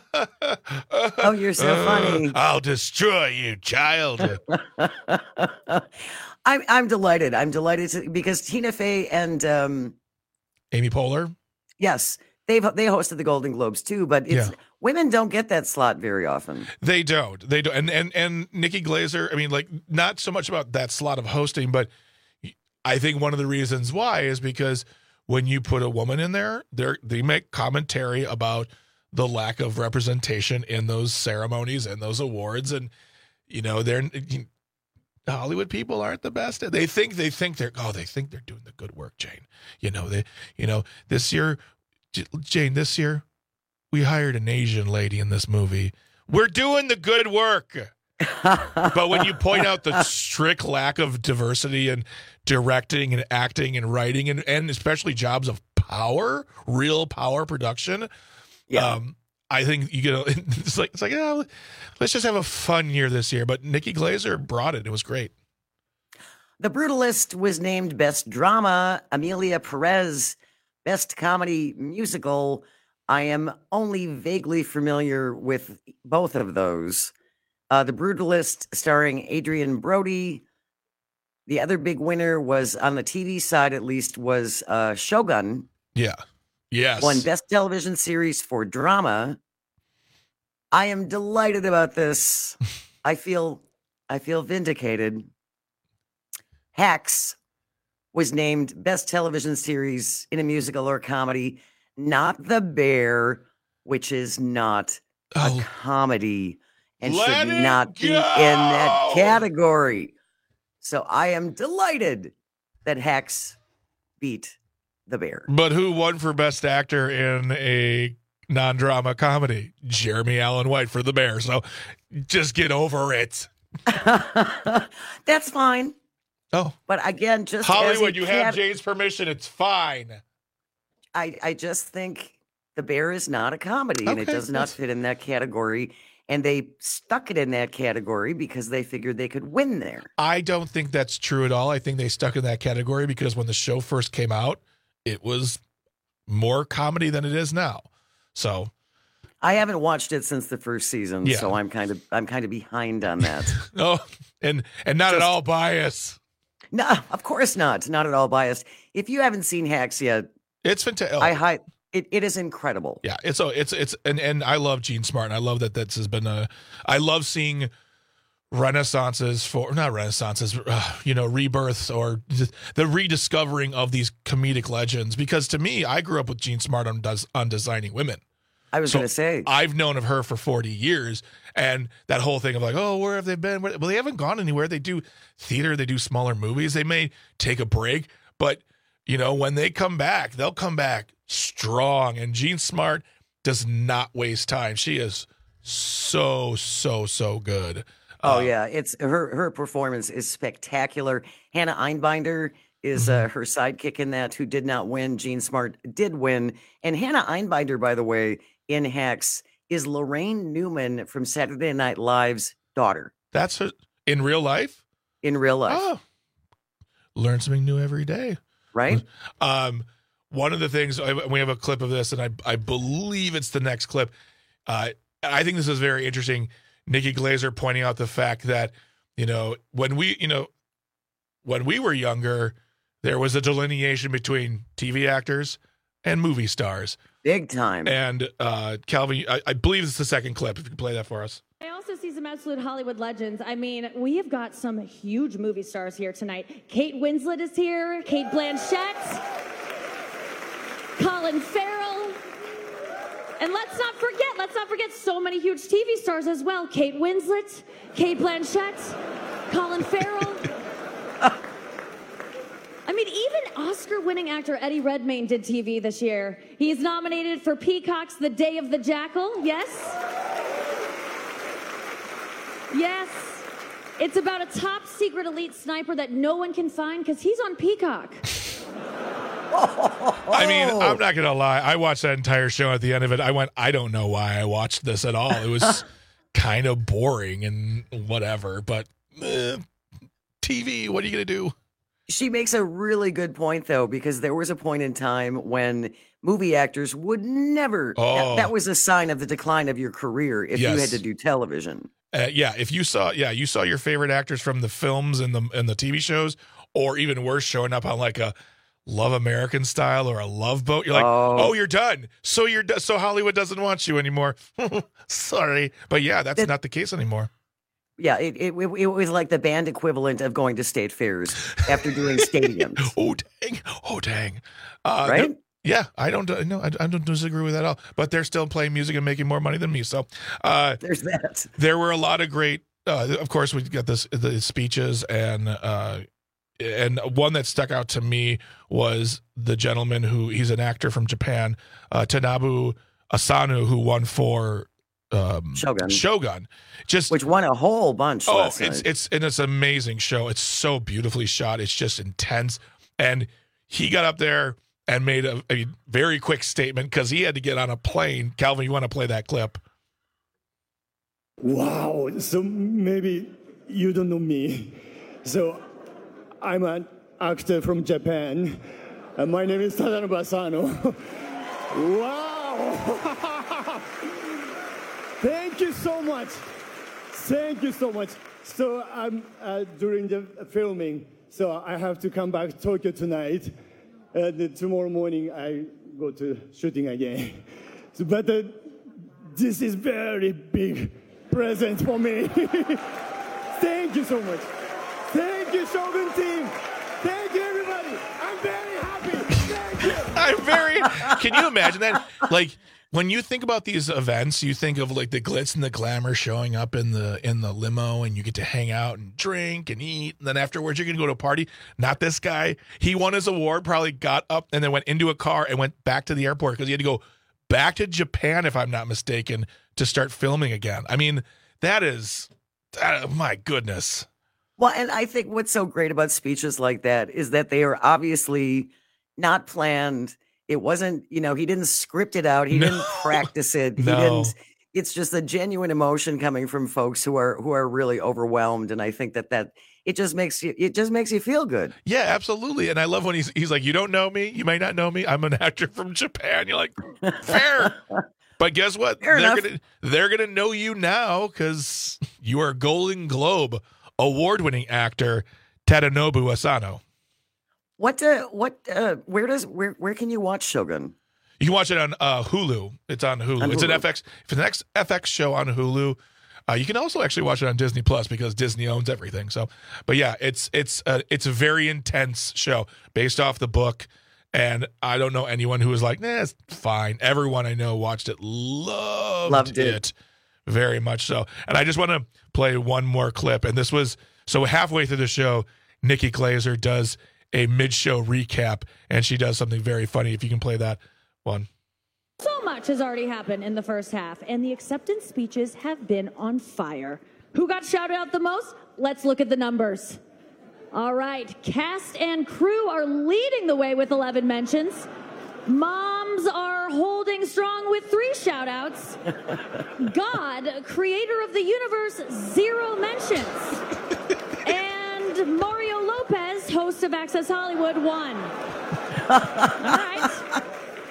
Speaker 15: oh, you're so uh, funny.
Speaker 16: I'll destroy you, child.
Speaker 15: I'm I'm delighted. I'm delighted to, because Tina Fey and um,
Speaker 16: Amy Poehler.
Speaker 15: Yes, they've they hosted the Golden Globes too, but it's
Speaker 16: Yeah.
Speaker 15: women don't get that slot very often.
Speaker 16: They don't. They don't. And and and Nikki Glazer, I mean, like, not so much about that slot of hosting, but I think one of the reasons why is because when you put a woman in there, they they make commentary about the lack of representation in those ceremonies and those awards, and you know, they're you, Hollywood people aren't the best. They think they think they're oh they think they're doing the good work, Jane. You know they you know this year, Jane. This year, we hired an Asian lady in this movie. We're doing the good work. But when you point out the strict lack of diversity in directing and acting and writing and, and especially jobs of power, real power production,
Speaker 15: yeah.
Speaker 16: um, I think you know it's like it's like yeah, let's just have a fun year this year. But Nikki Glazer brought it; it was great.
Speaker 15: The Brutalist was named Best Drama. Amelia Perez, Best Comedy Musical. I am only vaguely familiar with both of those. Uh, the Brutalist, starring Adrian Brody. The other big winner was, on the T V side at least, was uh, Shogun.
Speaker 16: Yeah. Yes.
Speaker 15: Won Best Television Series for Drama. I am delighted about this. I feel, I feel vindicated. Hacks was named Best Television Series in a Musical or Comedy. Not The Bear, which is not
Speaker 16: oh.
Speaker 15: a comedy and
Speaker 16: Let
Speaker 15: should not
Speaker 16: go!
Speaker 15: be in that category. So I am delighted that Hacks beat The Bear.
Speaker 16: But who won for Best Actor in a non-drama comedy. Jeremy Allen White for the Bears. So just get over it.
Speaker 15: That's fine.
Speaker 16: Oh.
Speaker 15: But again, just
Speaker 16: Hollywood,
Speaker 15: as
Speaker 16: you
Speaker 15: cat-
Speaker 16: have Jay's permission. It's fine.
Speaker 15: I, I just think The Bear is not a comedy, and it
Speaker 16: Okay,
Speaker 15: does not
Speaker 16: that's-
Speaker 15: fit in that category. And they stuck it in that category because they figured they could win there.
Speaker 16: I don't think that's true at all. I think they stuck in that category because when the show first came out, it was more comedy than it is now. So
Speaker 15: I haven't watched it since the first season,
Speaker 16: Yeah.
Speaker 15: so I'm kind of I'm kind of behind on that.
Speaker 16: oh, and and not at all biased.
Speaker 15: No, of course not. Not at all biased. If you haven't seen Hacks yet,
Speaker 16: It's fantastic.
Speaker 15: I hi- it, it is incredible.
Speaker 16: Yeah, it's a, it's it's and and I love Gene Smart, and I love that this has been a. I love seeing renaissances for not renaissances, uh, you know, rebirths or just the rediscovering of these comedic legends. Because to me, I grew up with Gene Smart on does on Designing Women.
Speaker 15: I was
Speaker 16: So
Speaker 15: going to say
Speaker 16: I've known of her for forty years, and that whole thing of like, oh, where have they been? Well, they haven't gone anywhere. They do theater, they do smaller movies. They may take a break, but you know, when they come back, they'll come back strong. And Gene Smart does not waste time. She is so, so, so good.
Speaker 15: Oh
Speaker 16: Uh,
Speaker 15: yeah, it's her her performance is spectacular. Hannah Einbinder is uh, her sidekick in that, who did not win. Gene Smart did win, and Hannah Einbinder, by the way, in Hacks, is Lorraine Newman from Saturday Night Live's daughter.
Speaker 16: That's her, in real life.
Speaker 15: In real life,
Speaker 16: Oh, learn something new every day.
Speaker 15: right?
Speaker 16: Um, one of the things I- we have a clip of this, and I I believe it's the next clip. Uh, I think this is very interesting. Nikki Glazer pointing out the fact that, you know, when we, you know, when we were younger, there was a delineation between T V actors and movie stars.
Speaker 15: Big time.
Speaker 16: And uh, Calvin, I, I believe it's the second clip. If you can play that for us.
Speaker 21: I also see some absolute Hollywood legends. I mean, we have got some huge movie stars here tonight. Kate Winslet is here, Kate Blanchett, Colin Farrell. And let's not forget, let's not forget so many huge T V stars as well. Kate Winslet, Kate Blanchett, Colin Farrell. I mean, even Oscar-winning actor Eddie Redmayne did T V this year. He's nominated for Peacock's The Day of the Jackal, yes? Yes. It's about a top-secret elite sniper that no one can find because he's on Peacock.
Speaker 16: I mean, I'm not going to lie. I watched that entire show. At the end of it, I went, I don't know why I watched this at all. It was kind of boring and whatever. But eh, T V, what are you going to do?
Speaker 15: She makes a really good point, though, because there was a point in time when movie actors would never.
Speaker 16: Oh.
Speaker 15: That, that was a sign of the decline of your career if you
Speaker 16: Yes.
Speaker 15: had to do television.
Speaker 16: Uh, yeah, if you saw, yeah, you saw your favorite actors from the films and the and the T V shows, or even worse, showing up on like a Love American Style or a Love Boat. You're like, oh,
Speaker 15: Oh.
Speaker 16: you're done. So you're do- so Hollywood doesn't want you anymore. Sorry, but yeah, that's
Speaker 15: That-
Speaker 16: not the case anymore.
Speaker 15: Yeah, it, it it was like the band equivalent of going to state fairs after doing stadiums.
Speaker 16: Oh dang! Oh dang! Uh,
Speaker 15: Right?
Speaker 16: they're- Yeah, I don't no, I, I don't disagree with that at all. But they're still playing music and making more money than me. So uh,
Speaker 15: There's that.
Speaker 16: there were a lot of great. Uh, of course, we got this the speeches and uh, and one that stuck out to me was the gentleman who he's an actor from Japan, uh, Tanabu Asano, who won for um,
Speaker 15: Shogun.
Speaker 16: Shogun, just
Speaker 15: Which won a whole bunch.
Speaker 16: Oh,
Speaker 15: last
Speaker 16: it's
Speaker 15: night.
Speaker 16: it's and it's an amazing show. It's so beautifully shot. It's just intense. And he got up there and made a, a very quick statement because he had to get on a plane. Calvin, you want to play that clip?
Speaker 4: Wow. So maybe you don't know me. So I'm an actor from Japan. And my name is Tadanobu Asano. Wow. Thank you so much. Thank you so much. So I'm uh, during the filming, so I have to come back to Tokyo tonight. And uh, tomorrow morning I go to shooting again. So, but uh, this is very big present for me. Thank you so much. Thank you, Shogun team. Thank you, everybody. I'm very happy. Thank you.
Speaker 16: I'm very. Can you imagine that? Like when you think about these events, you think of like the glitz and the glamour showing up in the in the limo, and you get to hang out and drink and eat, and then afterwards you're gonna go to a party. Not this guy. He won his award, probably got up and then went into a car and went back to the airport because he had to go back to Japan, if I'm not mistaken, to start filming again. I mean, that is, that, my goodness.
Speaker 15: Well, and I think what's so great about speeches like that is that they are obviously not planned. It wasn't, you know, he didn't script it out. He
Speaker 16: No.
Speaker 15: didn't practice it. He
Speaker 16: No.
Speaker 15: didn't. It's just a genuine emotion coming from folks who are who are really overwhelmed. And I think that that it just makes you it just makes you feel good.
Speaker 16: Yeah, absolutely. And I love when he's he's like, you don't know me. You may not know me. I'm an actor from Japan. You're like, fair. But guess what?
Speaker 15: Fair
Speaker 16: they're
Speaker 15: enough.
Speaker 16: gonna they're gonna know you now because you are Golden Globe award-winning actor Tadanobu Asano.
Speaker 15: What uh what uh where does where where can you watch Shogun?
Speaker 16: You can watch it on uh, Hulu. It's on Hulu.
Speaker 15: On
Speaker 16: It's an
Speaker 15: Hulu.
Speaker 16: F X. It's an X, F X show on Hulu. Uh, you can also actually watch it on Disney Plus because Disney owns everything. So, but yeah, it's it's a it's a very intense show based off the book. And I don't know anyone who was like, nah, it's fine. Everyone I know watched it, loved,
Speaker 15: Loved it.
Speaker 16: it very much so. And I just want to play one more clip. And this was so halfway through the show, Nikki Glazer does a mid-show recap, and she does something very funny. If you can play that one.
Speaker 21: So much has already happened in the first half, and the acceptance speeches have been on fire. Who got shouted out the most? Let's look at the numbers. All right, cast and crew are leading the way with eleven mentions. Moms are holding strong with three shout-outs. God, creator of the universe, zero mentions. And Mario Lopez, host of Access Hollywood, one. All right.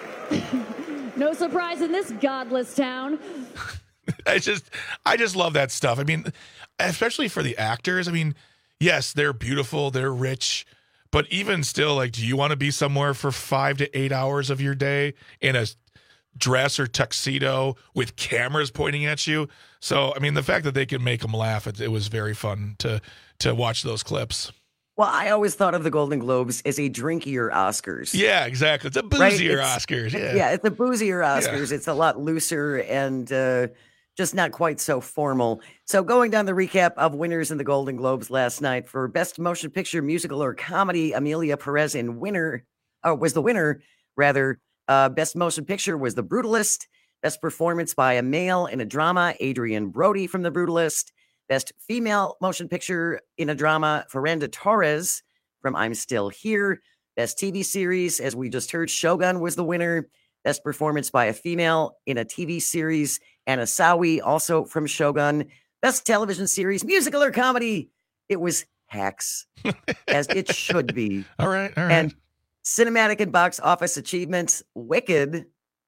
Speaker 21: No surprise in this godless town.
Speaker 16: I just, I just love that stuff. I mean, especially for the actors. I mean, yes, they're beautiful, they're rich, but even still, like, do you want to be somewhere for five to eight hours of your day in a dress or tuxedo with cameras pointing at you? So, I mean, the fact that they can make them laugh, it, it was very fun to to watch those clips.
Speaker 15: Well, I always thought of the Golden Globes as a drinkier Oscars.
Speaker 16: Yeah, exactly. It's a boozier
Speaker 15: Right? It's-
Speaker 16: Oscars. Yeah.
Speaker 15: Yeah, it's a boozier Oscars. It's a lot looser and uh, just not quite so formal. So going down the recap of winners in the Golden Globes last night for Best Motion Picture, Musical, or Comedy, Amelia Perez in winner, uh, was the winner, rather. Uh, Best Motion Picture was The Brutalist. Best Performance by a Male in a Drama, Adrian Brody from The Brutalist. Best Female Motion Picture in a Drama, Fernanda Torres from I'm Still Here. Best T V Series, as we just heard, Shogun was the winner. Best Performance by a Female in a T V Series, Anna Sawi, also from Shogun. Best Television Series, Musical or Comedy, it was Hacks, as it should be.
Speaker 16: All right, all right.
Speaker 15: And Cinematic and Box Office Achievements, Wicked.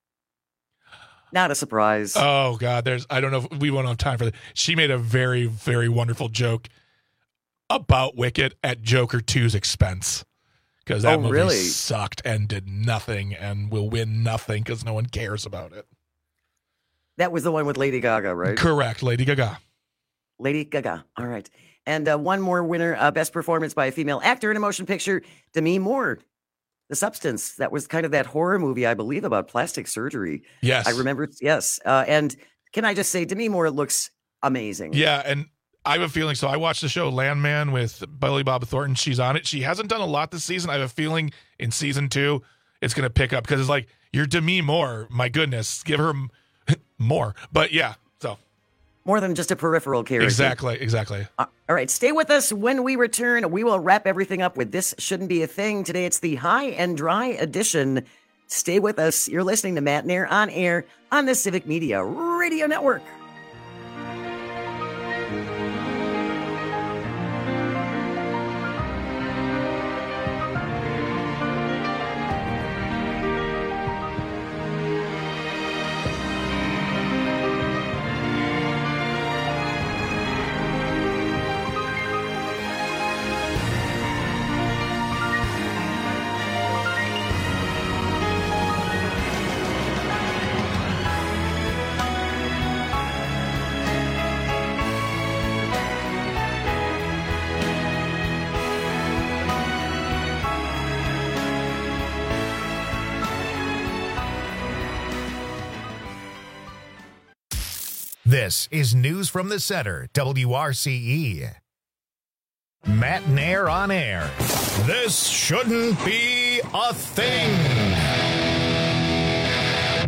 Speaker 15: Not a surprise.
Speaker 16: Oh God, there's I don't know if we won't have time for that. She made a very, very wonderful joke about Wicked at Joker two's expense. Because that
Speaker 15: Oh,
Speaker 16: movie
Speaker 15: really?
Speaker 16: sucked and did nothing and will win nothing because no one cares about it.
Speaker 15: That was the one with Lady Gaga, right?
Speaker 16: Correct, Lady Gaga.
Speaker 15: Lady Gaga. All right. And uh, one more winner, uh, Best Performance by a Female Actor in a Motion Picture, Demi Moore. The Substance. That was kind of that horror movie, I believe, about plastic surgery.
Speaker 16: Yes.
Speaker 15: I remember. Yes. Uh, and can I just say, Demi Moore looks amazing.
Speaker 16: Yeah, and I have a feeling. So I watched the show Landman with Billy Bob Thornton. She's on it. She hasn't done a lot this season. I have a feeling in season two it's going to pick up because it's like you're Demi Moore. My goodness, give her m- more. But yeah, so
Speaker 15: More than just a peripheral character.
Speaker 16: exactly, exactly.
Speaker 15: Uh, all right, stay with us. When we return, we will wrap everything up with This Shouldn't Be a Thing. Today it's the High and Dry edition. Stay with us. You're listening to Matt Nair on air on the Civic Media Radio Network.
Speaker 1: This is News from the Center, W R C E. Matt Nair on air. This shouldn't be a thing.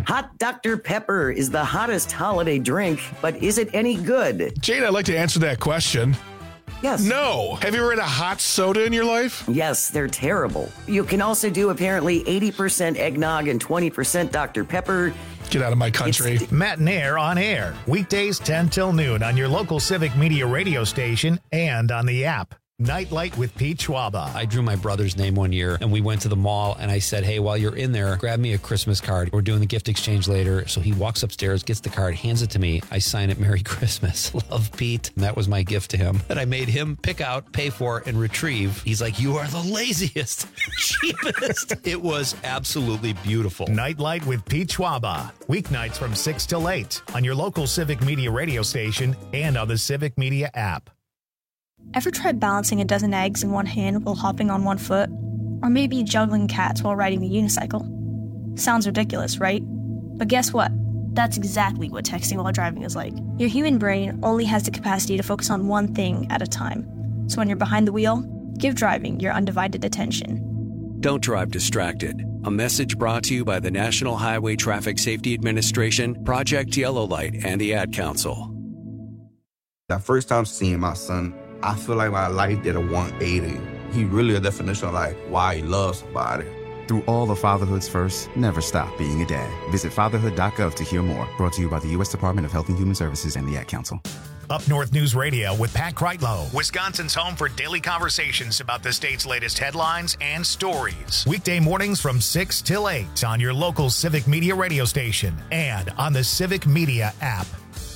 Speaker 15: Hot Doctor Pepper is the hottest holiday drink, but is it any good?
Speaker 16: Jane, I'd like to answer that question.
Speaker 15: Yes.
Speaker 16: No. Have you ever had a hot soda in your life?
Speaker 15: Yes, they're terrible. You can also do apparently eighty percent eggnog and twenty percent Doctor Pepper.
Speaker 16: Get out of my country.
Speaker 1: It's Matt and Air on air. Weekdays ten till noon on your local Civic Media radio station and on the app. Nightlight with Pete Schwaba.
Speaker 5: I drew my brother's name one year and we went to the mall and I said, hey, while you're in there, grab me a Christmas card. We're doing the gift exchange later. So he walks upstairs, gets the card, hands it to me. I sign it, Merry Christmas. Love, Pete. And that was my gift to him that I made him pick out, pay for, and retrieve. He's like, you are the laziest, cheapest. It was absolutely beautiful.
Speaker 1: Nightlight with Pete Schwaba. Weeknights from six till eight on your local Civic Media radio station and on the Civic Media app.
Speaker 22: Ever tried balancing a dozen eggs in one hand while hopping on one foot? Or maybe juggling cats while riding a unicycle? Sounds ridiculous, right? But guess what? That's exactly what texting while driving is like. Your human brain only has the capacity to focus on one thing at a time. So when you're behind the wheel, give driving your undivided attention.
Speaker 23: Don't drive distracted. A message brought to you by the National Highway Traffic Safety Administration, Project Yellow Light, and the Ad Council.
Speaker 24: That first time seeing my son, I feel like my life did a one eighty. He really a definition of like why he loves somebody.
Speaker 25: Through all the fatherhood's first, never stop being a dad. Visit fatherhood dot gov to hear more. Brought to you by the U S Department of Health and Human Services and the Ad Council.
Speaker 1: Up North News Radio with Pat Kreitlow, Wisconsin's home for daily conversations about the state's latest headlines and stories. Weekday mornings from six till eight on your local Civic Media radio station and on the Civic Media app.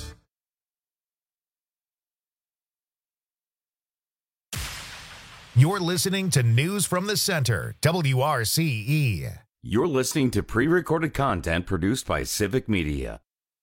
Speaker 1: You're listening to News from the Center, W R C E.
Speaker 14: You're listening to pre-recorded content produced by Civic Media.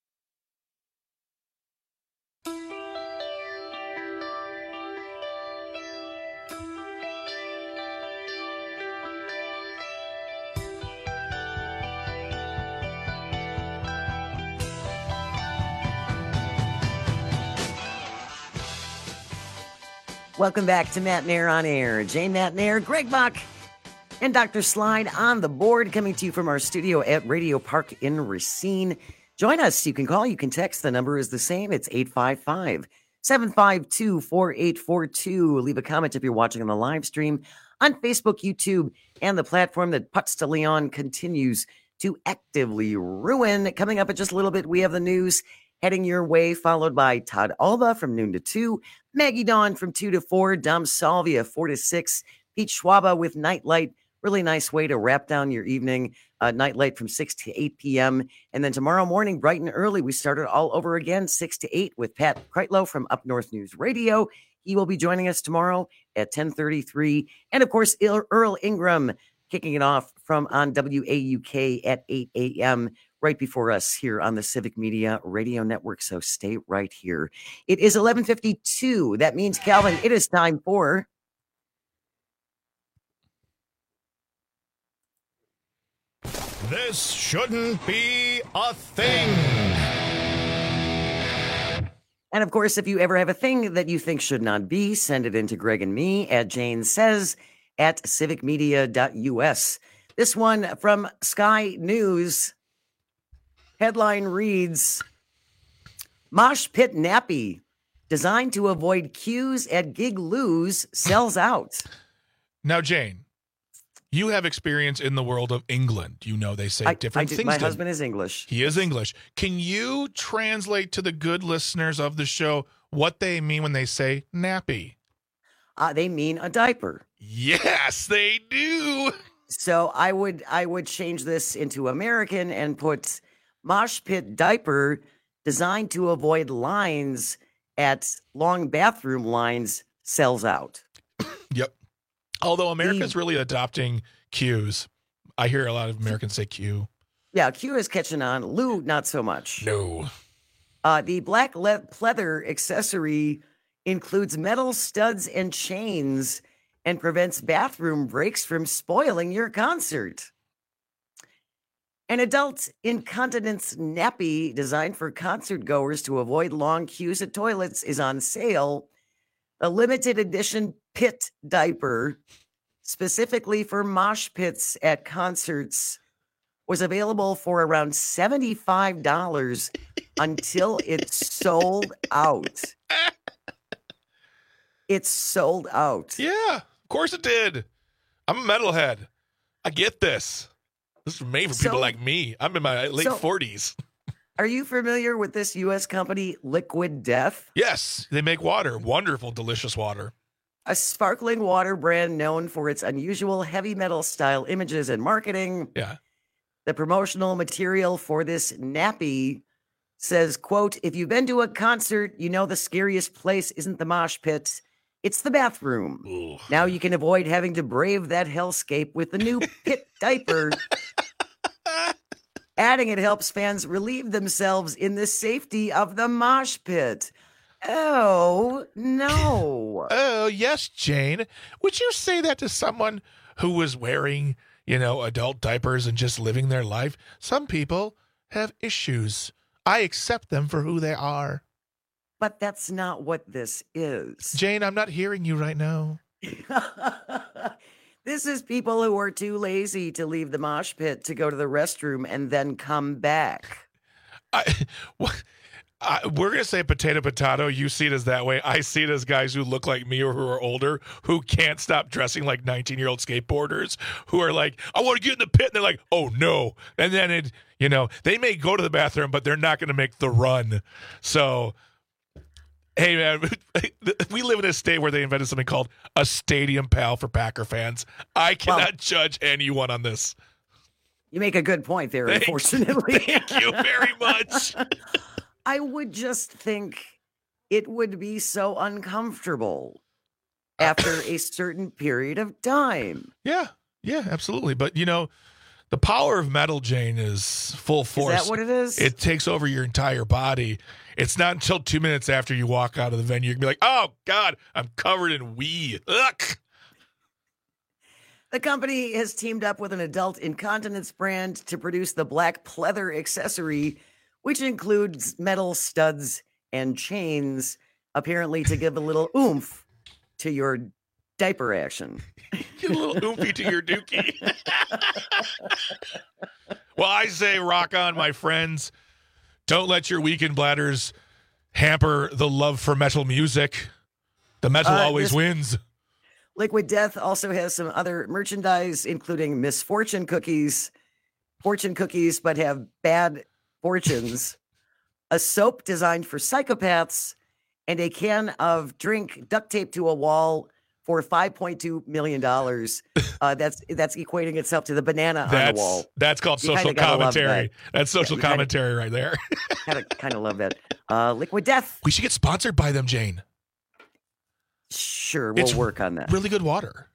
Speaker 15: Welcome back to Matt and Air on Air. Jane, Matt and Air, Greg Bach, and Doctor Slide on the board, coming to you from our studio at Radio Park in Racine. Join us. You can call, you can text. The number is the same. It's eight five five, seven five two, four eight four two. Leave a comment if you're watching on the live stream on Facebook, YouTube, and the platform that Putz de Leon continues to actively ruin. Coming up in just a little bit, we have the news heading your way, followed by Todd Alba from noon to two, Maggie Dawn from two to four, Dom Salvia four to six, Pete Schwaba with Nightlight. Really nice way to wrap down your evening. Uh, Nightlight from six to eight p.m. And then tomorrow morning, bright and early, we started all over again, six to eight with Pat Kreitlow from Up North News Radio. He will be joining us tomorrow at ten thirty-three. And of course, Earl Ingram kicking it off from on W A U K at eight a.m. right before us here on the Civic Media Radio Network. So stay right here. It is eleven fifty-two. That means, Calvin, it is time for
Speaker 1: This Shouldn't Be a Thing.
Speaker 15: And of course, if you ever have a thing that you think should not be, send it in to Greg and me at Jane Says at civic media dot u s. This one from Sky News. Headline reads, Mosh Pit Nappy, designed to avoid queues at Gig Lou's, sells out.
Speaker 16: Now, Jane, you have experience in the world of England. You know they say
Speaker 15: I,
Speaker 16: different
Speaker 15: I do,
Speaker 16: things.
Speaker 15: My
Speaker 16: to,
Speaker 15: husband is English.
Speaker 16: He is English. Can you translate to the good listeners of the show what they mean when they say nappy?
Speaker 15: Uh, they mean a diaper.
Speaker 16: Yes, they do.
Speaker 15: So I would I would change this into American and put mosh pit diaper designed to avoid lines at long bathroom lines, sells out.
Speaker 16: Yep. Although America's the, really adopting cues. I hear a lot of Americans say Q.
Speaker 15: Yeah, Q is catching on. Lou, not so much.
Speaker 16: No.
Speaker 15: Uh, the black le- pleather accessory includes metal studs and chains and prevents bathroom breaks from spoiling your concert. An adult incontinence nappy designed for concert goers to avoid long queues at toilets is on sale. A limited edition pit diaper specifically for mosh pits at concerts was available for around seventy-five dollars until it sold out. It's sold out.
Speaker 16: Yeah, of course it did. I'm a metalhead. I get this. This is made for
Speaker 15: So-
Speaker 16: people like me. I'm in my late
Speaker 15: so-
Speaker 16: forties.
Speaker 15: Are you familiar with this U S company, Liquid Death?
Speaker 16: Yes, they make water. Wonderful, delicious water.
Speaker 15: A sparkling water brand known for its unusual heavy metal style images and marketing.
Speaker 16: Yeah.
Speaker 15: The promotional material for this nappy says, quote, if you've been to a concert, you know the scariest place isn't the mosh pit. It's the bathroom.
Speaker 16: Ooh.
Speaker 15: Now you can avoid having to brave that hellscape with the new pit diaper. Adding it helps fans relieve themselves in the safety of the mosh pit. Oh, no.
Speaker 16: Oh, yes, Jane. Would you say that to someone who was wearing, you know, adult diapers and just living their life? Some people have issues. I accept them for who they are.
Speaker 15: But that's not what this is.
Speaker 16: Jane, I'm not hearing you right now.
Speaker 15: This is people who are too lazy to leave the mosh pit to go to the restroom and then come back.
Speaker 16: I, what, I, we're going to say potato, potato. You see it as that way. I see it as guys who look like me or who are older who can't stop dressing like nineteen-year-old skateboarders who are like, I want to get in the pit. And they're like, oh, no. And then, it, you know, they may go to the bathroom, but they're not going to make the run. So... Hey, man, we live in a state where they invented something called a stadium pal for Packer fans. I cannot well, judge anyone on this.
Speaker 15: You make a good point there,
Speaker 16: Thank,
Speaker 15: unfortunately.
Speaker 16: Thank you very much.
Speaker 15: I would just think it would be so uncomfortable after a certain period of time.
Speaker 16: Yeah, yeah, absolutely. But, you know, the power of metal, Jane, is full force.
Speaker 15: Is that what it is?
Speaker 16: It takes over your entire body. It's not until two minutes after you walk out of the venue, you can be like, oh, God, I'm covered in wee. Ugh.
Speaker 15: The company has teamed up with an adult incontinence brand to produce the black pleather accessory, which includes metal studs and chains, apparently to give a little oomph to your diaper action.
Speaker 16: Get a little oomphy to your dookie. Well, I say rock on, my friends. Don't let your weekend bladders hamper the love for metal music. The metal
Speaker 15: Uh,
Speaker 16: always
Speaker 15: this-
Speaker 16: wins.
Speaker 15: Liquid Death also has some other merchandise, including Misfortune cookies, fortune cookies, but have bad fortunes, a soap designed for psychopaths, and a can of drink duct taped to a wall for five point two million dollars. Uh, that's that's equating itself to the banana
Speaker 16: That's,
Speaker 15: on the wall.
Speaker 16: that's called
Speaker 15: You
Speaker 16: social
Speaker 15: kinda gotta love
Speaker 16: commentary.
Speaker 15: that.
Speaker 16: That's social
Speaker 15: Yeah, you kinda-
Speaker 16: commentary right there.
Speaker 15: Kind of kind of love that. Uh, Liquid Death.
Speaker 16: We should get sponsored by them, Jane.
Speaker 15: Sure, we'll
Speaker 16: It's
Speaker 15: work on that.
Speaker 16: Really good water.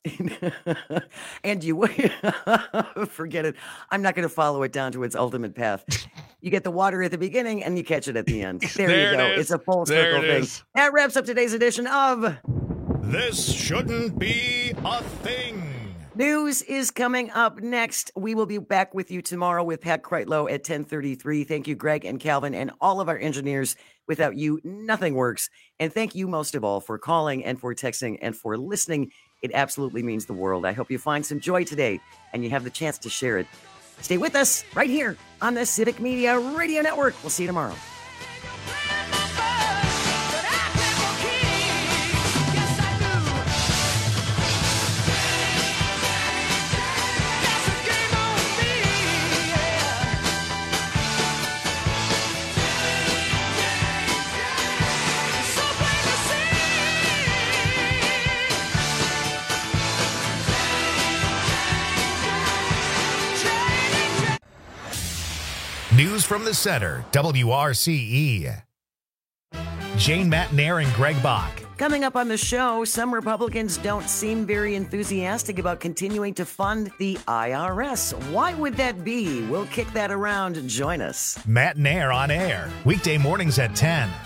Speaker 15: And you forget it. I'm not going to follow it down to its ultimate path. You get the water at the beginning and you catch it at the end. There,
Speaker 16: There
Speaker 15: you go.
Speaker 16: it is.
Speaker 15: It's a full
Speaker 16: There
Speaker 15: circle
Speaker 16: it
Speaker 15: thing.
Speaker 16: is.
Speaker 15: That wraps up today's edition of
Speaker 1: This shouldn't be a thing.
Speaker 15: News is coming up next. We will be back with you tomorrow with Pat Kreitlow at ten thirty-three. Thank you, Greg and Calvin, and all of our engineers. Without you, nothing works. And thank you most of all for calling and for texting and for listening. It absolutely means the world. I hope you find some joy today and you have the chance to share it. Stay with us right here on the Civic Media Radio Network. We'll see you tomorrow.
Speaker 1: News from the center, W R C E. Jane Matnair and Greg Bach.
Speaker 15: Coming up on the show, some Republicans don't seem very enthusiastic about continuing to fund the I R S. Why would that be? We'll kick that around. Join us.
Speaker 1: Matnair on air, weekday mornings at ten.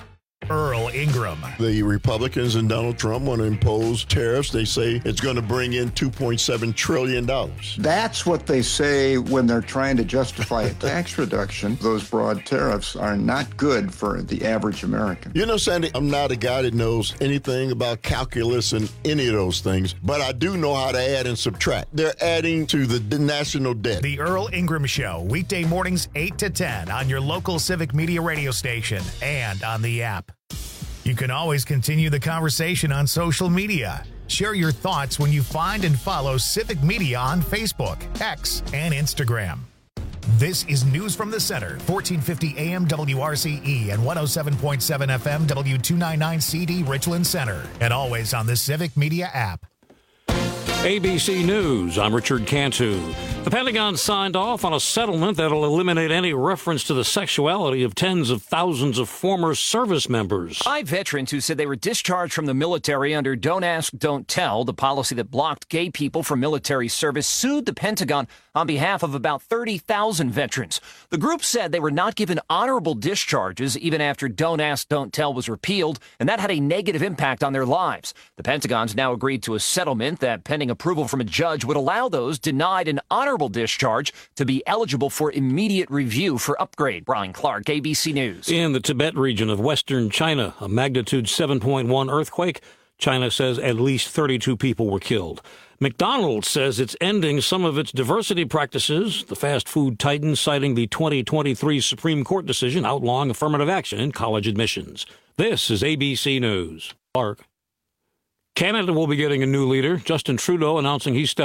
Speaker 1: Earl Ingram.
Speaker 6: The Republicans and Donald Trump want to impose tariffs. They say it's going to bring in two point seven trillion dollars.
Speaker 7: That's what they say when they're trying to justify a tax reduction. Those broad tariffs are not good for the average American.
Speaker 6: You know, Sandy, I'm not a guy that knows anything about calculus and any of those things, but I do know how to add and subtract. They're adding to the national debt.
Speaker 1: The Earl Ingram Show, weekday mornings eight to ten on your local Civic Media radio station and on the app. You can always continue the conversation on social media. Share your thoughts when you find and follow Civic Media on Facebook, X, and Instagram. This is News from the Center, fourteen fifty A M W R C E and one oh seven point seven F M W two ninety-nine C D Richland Center, and always on the Civic Media app.
Speaker 2: A B C News, I'm Richard Cantu. The Pentagon signed off on a settlement that will eliminate any reference to the sexuality of tens of thousands of former service members.
Speaker 13: Five veterans who said they were discharged from the military under Don't Ask, Don't Tell, the policy that blocked gay people from military service, sued the Pentagon on behalf of about thirty thousand veterans. The group said they were not given honorable discharges even after Don't Ask, Don't Tell was repealed, and that had a negative impact on their lives. The Pentagon's now agreed to a settlement that, pending approval from a judge, would allow those denied an honorable discharge to be eligible for immediate review for upgrade. Brian Clark, A B C News.
Speaker 2: In the Tibet region of western China, a magnitude seven point one earthquake. China says at least thirty-two people were killed. McDonald's says it's ending some of its diversity practices, the fast food titan citing the twenty twenty-three Supreme Court decision outlawing affirmative action in college admissions. This is A B C News. Clark. Canada will be getting a new leader. Justin Trudeau announcing he's stepping